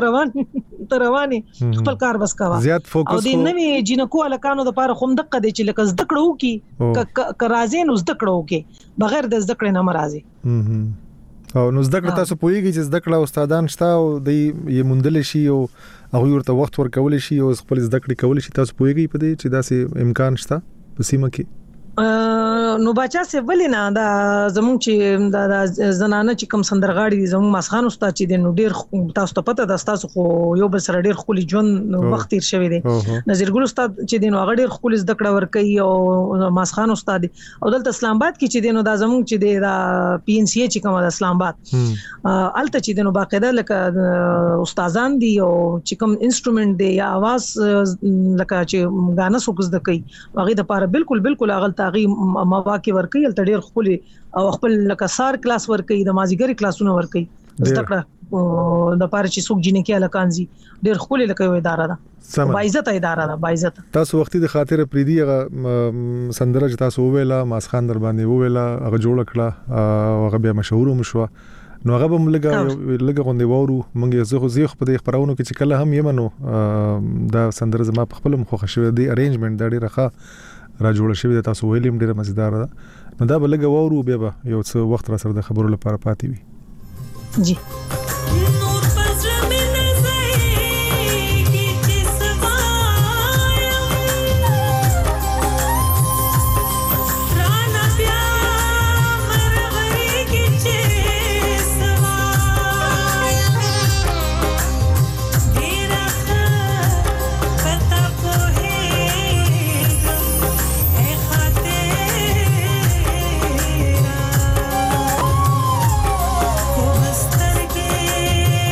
رواني خپل کار بس کوو زیات فوکس او د نوې جنکو الکانو د پاره خوم دقه دي چې لکه زده کړو کی کرازې نو زده کړو کی بغیر د زده کړې نه مرزي او نو زده کړه تاسو پوهیږئ چې زده کړه استادان شته او د یې مندل شي او هغه ورته وخت ورکول شي او خپل زده کړې کول شي تاسو پوهیږئ په دې چې دا سه امکان شته په سیمه کې نو بچا سه ولینا دا زمون چې دا زنانه چې کم سندرغاړي زمون مسخان استاد چې د نو ډیر تاسو ته پته د تاسو خو یو بل سره ډیر خولي جون وخت تیر شوی دی نذیر ګل استاد چې د نو هغه ډیر خولي زده کړه ور کوي او مسخان استاد او دلته اسلام آباد کې چې د نو دا زمون چې د پی ان سی چې کوم د اسلام آباد الته چې د نو باقاعده لکه استادان دي او چې کوم انسټرومنت دی یا आवाज لکه چې غانه سوکز د کوي هغه د پاره بالکل هغه تاغي مواقع ورکي تل ډیر خپل او خپل لکه سار کلاس ورکي د مازیګری کلاسونه ورکي زده کړه د پاره چې څوک جنې کې الکانزي ډیر خپل لکه یو اداره ده باعزت اداره ده باعزت تاسو وختي د خاطر پریدي سندره چې تاسو ویلا ماسخان در باندې ویلا هغه جوړ کړه هغه بیا مشهور مشوا نو هغه هم لګه غونډې وورو مونږ زه خو په دې خبرونو کې چې کله هم یمنو دا سندره زما په خپل مخه شوی دی ارینجمنت دا ډیره ښه را جوړ شوی تاسو ویلیم ډیره مزیدار ده نو دا بلګه وورو بیا یو څه وخت را سره د خبرو لپاره پاتې وي جی Start again.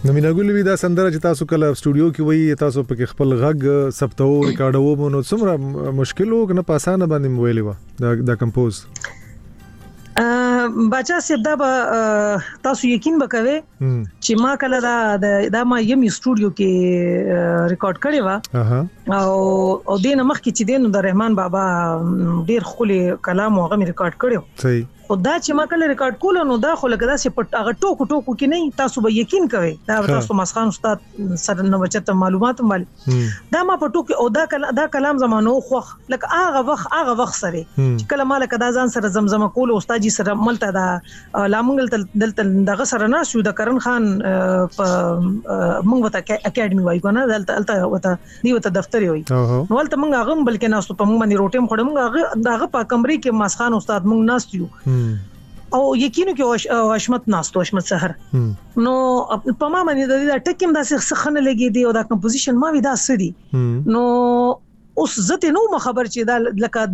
نو میناګل وی دا سندره چې تاسو کله سټوډیو کې وی تاسو په خپل غږ ثبتو ریکارډو نو څومره مشکل و کنه په اسانه باندې ویلې و دا کمپوز بچا سید دا تاسو یقین وکوي چې ما کله دا ما یم سټوډیو کې ریکارډ کړی و او دینه مخکې چې دینو د رحمان بابا ډیر خولي کلام هغه ریکارډ کړو صحیح خدا چې ما کله ریکارډ کول نو دا خو لکه دا چې پټ هغه ټوکو کې نه تاسو به یقین کوئ دا تاسو مسخان استاد سره نو بچته معلومات مال دا ما په ټوکو او دا کلام زمانو خو لکه هغه وخت سره چې کله مال کدا ځان سره زمزمه کول استاد جی سره ملته دا لامنګل دلته دغه سره نه شو د کرن خان موږ وته اکیډمي وای کنه دلته وته دی وته دفتر وای نو ولته موږ هغه بلکې ناستو په موږ باندې روټیم خړم موږ هغه په کمرې کې مسخان استاد موږ ناستیو او یقینو کې حشمت ناستو حشمت سحر نو په ما باندې دا ټکیم دا څه خنه لګي دی او دا کمپوزیشن ما وی دا سدي نو اوس زته نو خبر چې دا لکه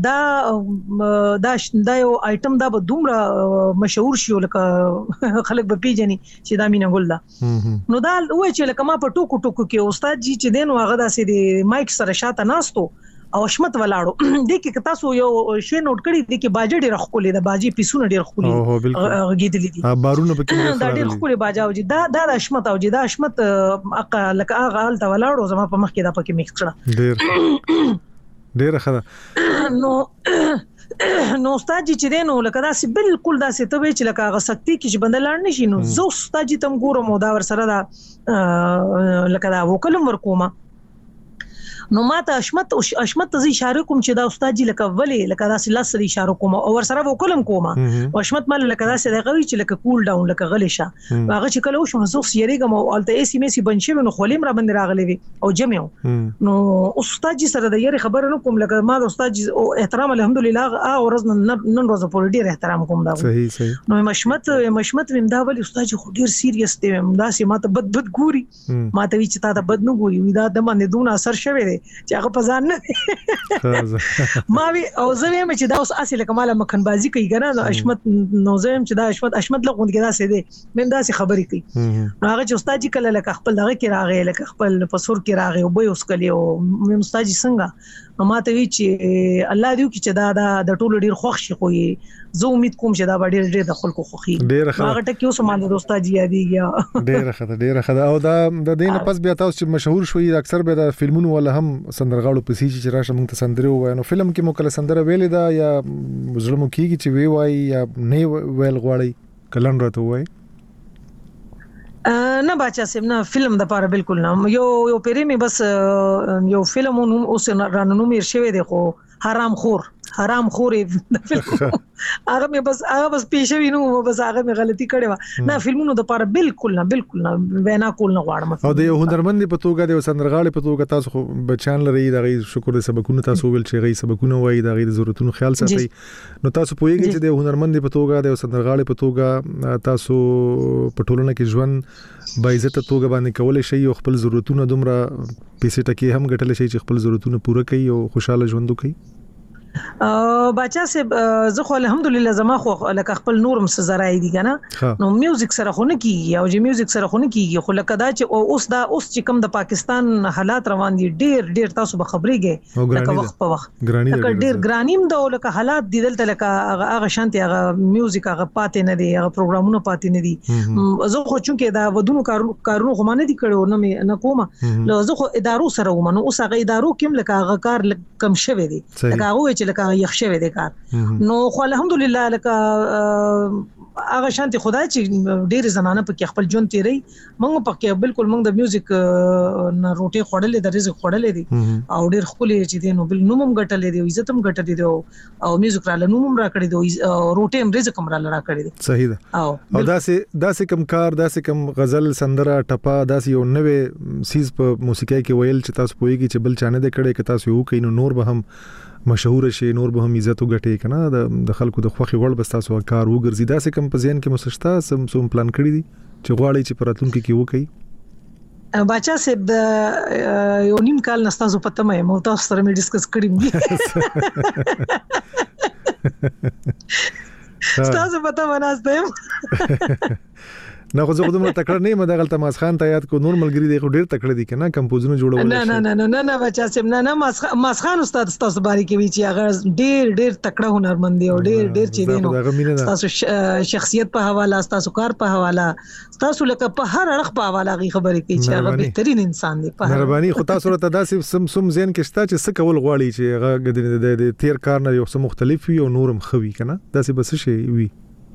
دا یو آیټم دا به دومره مشهور شي لکه خلک به پیژني چې دا میناګل دا نو دا وای چې لکه ما په ټوکو کې استاد جی چې دین هغه داسې دی مایک سره شاته ناستو او حشمت ولاړو د کې تاسو یو شی نوٹ کړی دی کې باجه ډیر خولي د باجی پیسونه ډیر خولي غیدلې دي بارونه پکې دا ډیر خولي باجه او دا د حشمت او دا حشمت لکه هغه حالت ولاړو زما په مخ کې دا پکې میکس کړه ډیر خدا نو استاد جی چې دینو لکه دا سي بالکل دا سي ته چې لکه هغه سختي کې چې بندلان نشي نو زو استاد جی تم ګورم دا ور سره دا لکه دا وکلم ورکوما نو ماته حشمت ته اشاره کوم چې دا استاد جی لکه ولی لکه دا سلاس سره اشاره کوم او ور سره وکلم کوم او حشمت مال لکه دا سره غوي چې لکه کول ډاون لکه غلیشه هغه چې کله وشو زو سیریګم او الته ایسی میسی بنشي نو خولیم را باندې راغلی وي او جمعو نو استاد جی سره د یاري خبر نه کوم لکه ما د استاد جی احترام الحمدلله او ورځ نن ورځ په ډیر احترام کوم دا صحیح نو حشمت ویم دا ولی استاد جی خو ډیر سیریس دی دا سي ماته بد ګوري ماته وی چې تا ته بد نه ګوري دا د باندې دون اثر شوی چې هغه پزان نه ما وی او زویم چې دا اوس اصله کماله مخنبازي کوي کنه نو حشمت نو زویم چې دا حشمت لغون کې دا سي دي من دا سي خبرې کوي هغه چې استاد جی کله لکه خپل دغه کې راغی لکه خپل پسور کې راغی او به اوس کلی او مې استاد جی څنګه ما ته وی چې الله دې کی چې دا ټولو ډیر خوښ شي خو زه امید کوم چې دا ډیر د خلکو خوخي هغه ټکی اوس مال د استاد جی یادېږي ډیر خدا او دا د دین پس بیا تاسو چې مشهور شوي اکثر به د فلمونو ولا هم سندرغاړو پسې چې راشه موږ ته سندره وای نو فلم کې مو کله سندره ویلې دا یا مزلمو کیږي چې وی وای یا نه ویل غواړي کلن راته وای نه بچا سم نه فلم د پاره بالکل نه یو پیری می بس یو فلم اوس رانو میر شوی دی خو حرام خور د فلم هغه می بس پیښوي نو بس هغه می غلطي کړې و نه فلمونو د پاره بالکل نه وینا کول نه غواړم او د یو هنرمند په توګه د سندرغاړي په توګه تاسو خو بچان لري د غي شکر د سبقونو تاسو ویل چې غي سبقونو وای د غي ضرورتونو خیال ساتي نو تاسو پوهیږئ چې د هنرمند په توګه د سندرغاړي په توګه تاسو په ټولنه کې ژوند با عزت توګه باندې کولای شي او خپل ضرورتونه دومره پیسې ټکی هم ګټل شي چې خپل ضرورتونه پوره کړي او خوشاله ژوند وکړي بچا سه زه خو الحمدلله زما خو لکه خپل نورم سزرای دي کنه نو میوزیک سره خو نه کیږي او چې میوزیک سره خو نه کیږي خو لکه دا چې اوس چې کوم د پاکستان حالات روان دي ډیر تاسو به خبرېږئ لکه وخت په وخت لکه ډیر ګرانیم دا لکه حالات دي دلته لکه هغه شانتي هغه میوزیک هغه پاتې نه دي هغه پروګرامونه پاتې نه دي زه خو چونکه دا ودونو کارونو خو نه دي کړو نه کومه لو زه خو ادارو سره ومنو اوس هغه ادارو کوم لکه هغه کار کم شوی دي لکه هغه لکه یخ شوی دی کار نو خو الحمدلله لکه هغه شانتي خدای چې ډېر زنانه په کې خپل ژوند تیری موږ په کې بالکل موږ د میوزیک نه روټي خړلې د رزق خړلې دي او ډېر خولې چې دي نو بل نومم غټلې دي عزت هم غټلې دي او میوزیک را لنومم را کړې دي او روټي هم رزق هم را لړا کړې دي صحیح ده او داسې کم کار داسې کم غزل سندره ټپا داسې یو نوې سیز په موسیقي کې ویل چې تاسو پوهیږئ چې بل چانه د کړه کې تاسو یو کینو نور به هم مشهور شي نور به هم عزت وګټي کنه د خلکو د خوخي وړ بس تاسو کار وګرځي دا څه کم په ذهن کې مسشتا سم پلان کړی دي چې غواړي چې پراتونکو کې وکړي بچا سه د یو نیم کال نستاسو پته مې مو تاسو سره مې ډیسکس کړی تاسو پته وناسته نه خو زه خودم تکړه نه یم دغه تماس خان ته یاد کو نور ملګری دی خو ډیر تکړه دي کنه کمپوزونه جوړول نه بچا سم نه ماس خان استاد تاسو باری کې وی چې هغه ډیر تکړه هنرمند دی او ډیر چې دی نو تاسو شخصیت په حواله تاسو کار په حواله تاسو لکه په هر اړخ په حواله غي خبرې کوي چې هغه بهترین انسان دی په مهرباني خو تاسو ته داسې سم زین کې شته چې څه کول غواړي چې هغه د تیر کار نه یو څه مختلف وي او نورم خوي کنه داسې بس شي وي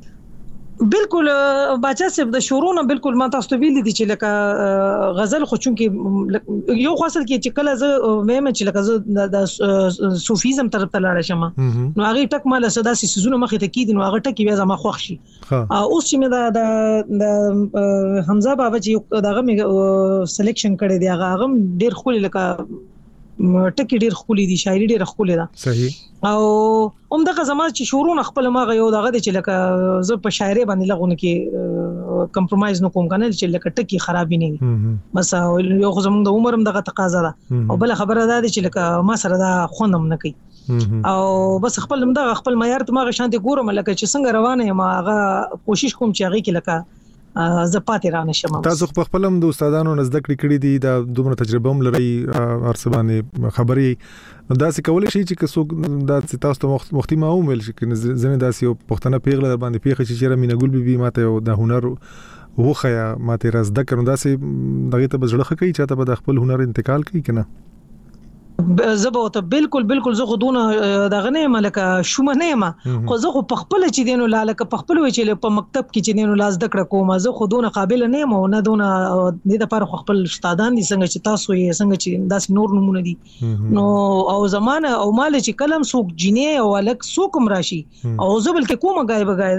بالکل بچا سب د شورونه بالکل ما تاسو ویل دي چې لکه غزل خو چون کې یو خاصل کې چې کله زه مې چې لکه زه د صوفیزم طرف ته لاړ شم نو هغه ټک مال صدا سي سيزونه مخې ته کیدي نو هغه ټکی بیا زما خوښ شي اوس چې مې د حمزه بابا چې دغه مې سلیکشن کړی دی هغه ډیر خولي لکه ټکی ډیر خولي دي شاعري ډیر خولي ده صحیح او دغه زمات چې شورونه خپل ما غيو دغه چې لکه زه په شاعري باندې لغونه کې کمپرمایز نه کوم کنه چې لکه ټکی خراب نه وي بس یو خو زموږ د عمرم دغه تقاضا ده او بل خبره ده چې لکه ما سره دا خوندم نه کوي او بس خپل خپل معیار ته ما شانتي ګورم لکه چې څنګه روانه ما هغه کوشش کوم چې هغه کې لکه زپاتې را نشم تاسو په خپلم د استادانو نزدک کړی دي دا دومره تجربه هم لري ارسبانه خبري دا څه کولای شي چې څوک دا تاسو ته مختي ما ومل شي چې زنه داسې یو پښتنه پیغله در باندې پیخه چې مینګول بي ماته د هنر وخیا ماته راز د کړو داسې دغه ته بزړه کوي چې ته به د خپل هنر انتقال کوي کنه زبو ته بالکل زه خودونه دغه نه ملکه شومه نه ما خو زه خو پخپل چې دینو لاله پخپل وی چې په مکتب کې چې دینو لاس دکړه کوم زه خودونه قابل نه ما نه دونه د لپاره خپل استادان دي څنګه چې تاسو یې څنګه چې داس نور نمونه دي نو او زمانه او مال چې کلم سوق جنې او الک سوق مراشي او زه بلکې کومه غایب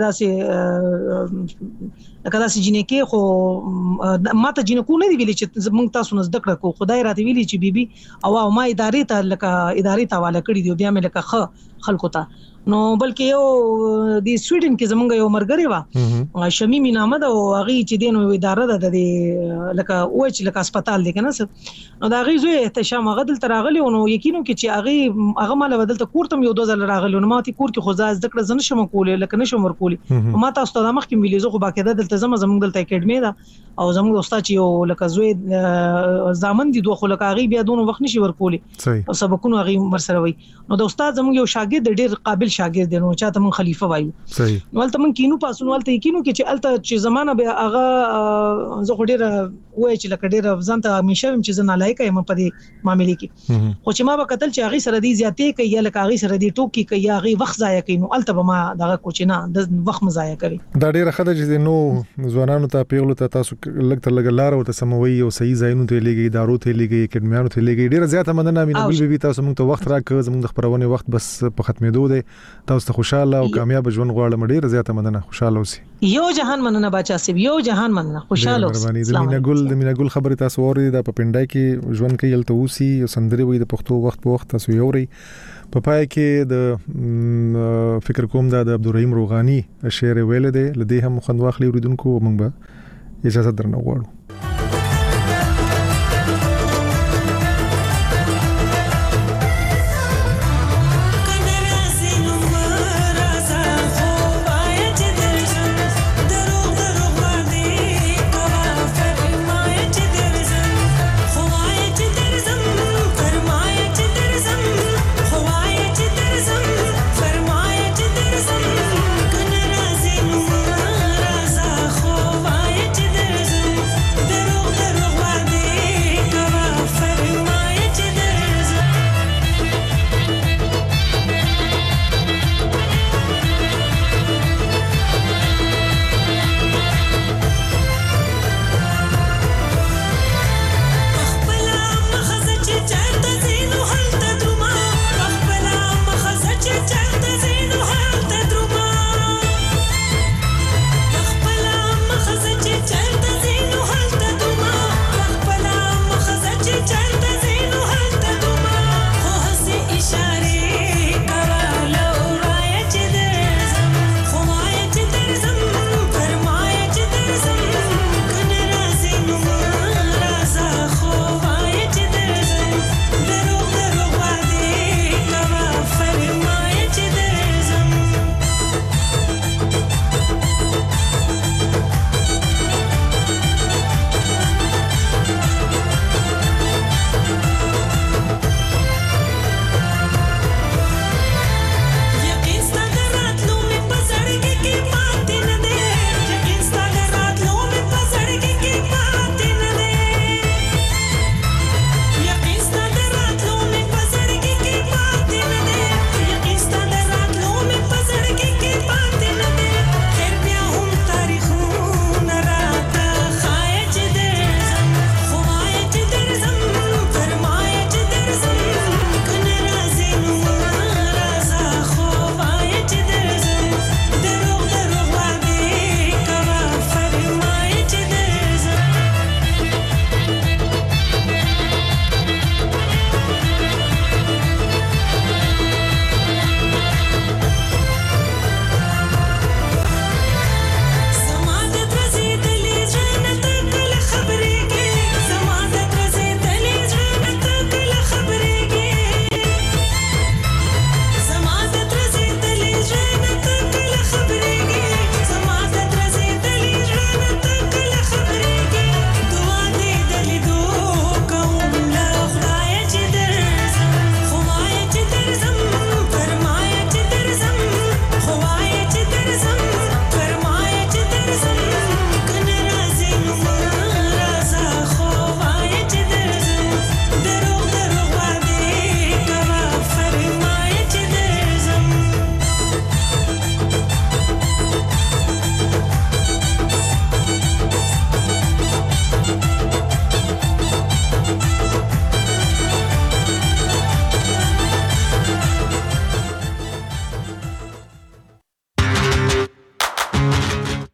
داسې لکه داسې جنې کې خو ماته جنې کو نه دی ویلي چې موږ تاسو نه زده کړو خدای راته ویلي چې بیبي او ما ادارې ته لکه ادارې ته حواله کړی دی بیا مې لکه خلکو ته نو بلکې یو د سویډن کې زمونږ یو مرګري وا شمیم نامه او هغه چې دینو اداره ده د لکه او چې لکه هسپتال دی کنه نو دا غي زوی احتشام غدل تراغلی نو یقینو کې چې هغه مال بدلته کورتم یو 2000 راغلی نو ماتي کور کې خو ځاز دکړه زنه شم کولې لکه نشم ورکولې ما تاسو ته مخ کې ویلې زه خو باقاعده دلته زمونږ دلته اکیډمي ده او زمونږ استاد چې یو لکه زوی زامن دي دوه خو لکه هغه بیا دونه وخت نشي ورکولې او سبقونه هغه مرسره وي نو د استاد زمونږ یو شاګرد ډیر قابل شاګرد دی نو چاته من خلیفہ وایو صحیح نو الته من کینو پاسون ولته کینو کې چې الته چې زمانہ به هغه زه ډیر وای چې لکه ډیر ځانته همیشه چې زه نه لایق یم په دې معاملې کې خو چې ما به قتل چې هغه سره دی زیاتې کوي یا لکه هغه سره دی ټوکی کوي یا هغه وخت ضایع کوي نو الته به ما دغه کوچ نه د وخت مضایع کوي دا ډیر خدای چې نو ځوانانو ته پیغلو ته تاسو لګ تر لګ لار او ته سموي او صحیح ځایونو ته لګي ادارو ته لګي اکیډمیانو ته لګي ډیر زیاته مننه مینه بل بي تاسو موږ ته وخت راکړ زموږ د خبرونه وخت بس په ختمېدو دی تاسو ته خوشاله او کامیاب ژوند غواړم ډیر زیاته مننه خوشاله اوسئ یو جهان مننه بچا سیب یو جهان مننه خوشاله اوسئ د مینګل خبره تاسو اوري د پپنډای کې ژوند کې یلته اوسي سندري وي د پښتو وخت په وخت تاسو یوري په پای کې د فکر کوم د عبدالرحیم روغانی شعر ویل دی لدی هم خوند واخلي اوریدونکو موږ به اجازه درنه غواړو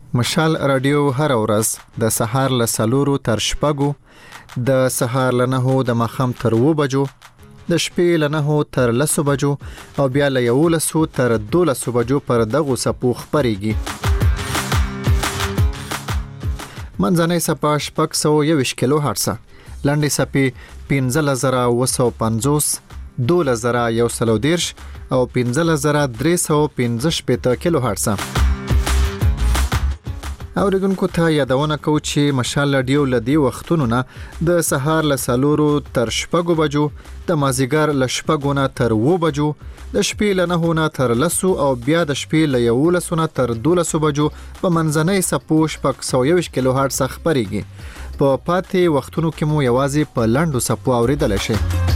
مشال رادیو هر ورځ د سهار له 4 تر 6 د سهار له 9 د ماخام تر 2 بجو د شپې له 9 تر 10 بجو او بیا له 11 تر 12 بجو پر دغه سپو خبريږي. منځنۍ سپا 621 کیلو هرتز، لاندې سپي 15950 12110 او 15315 کیلو هرتز. اوریدونکو ته یادونه کوم چې مشال رادیو لدی وختونو نه د سهار له 4 تر 6 بجو، د مازیګر له 6 نه تر 2 بجو، د شپې له 9 نه تر 10 او بیا د شپې له 11 نه تر 12 بجو په منځنۍ سپو 621 کیلو هرتز خبريږي. په پاتې وختونو کې مو یوازې په لاندو سپو اوریدل شي.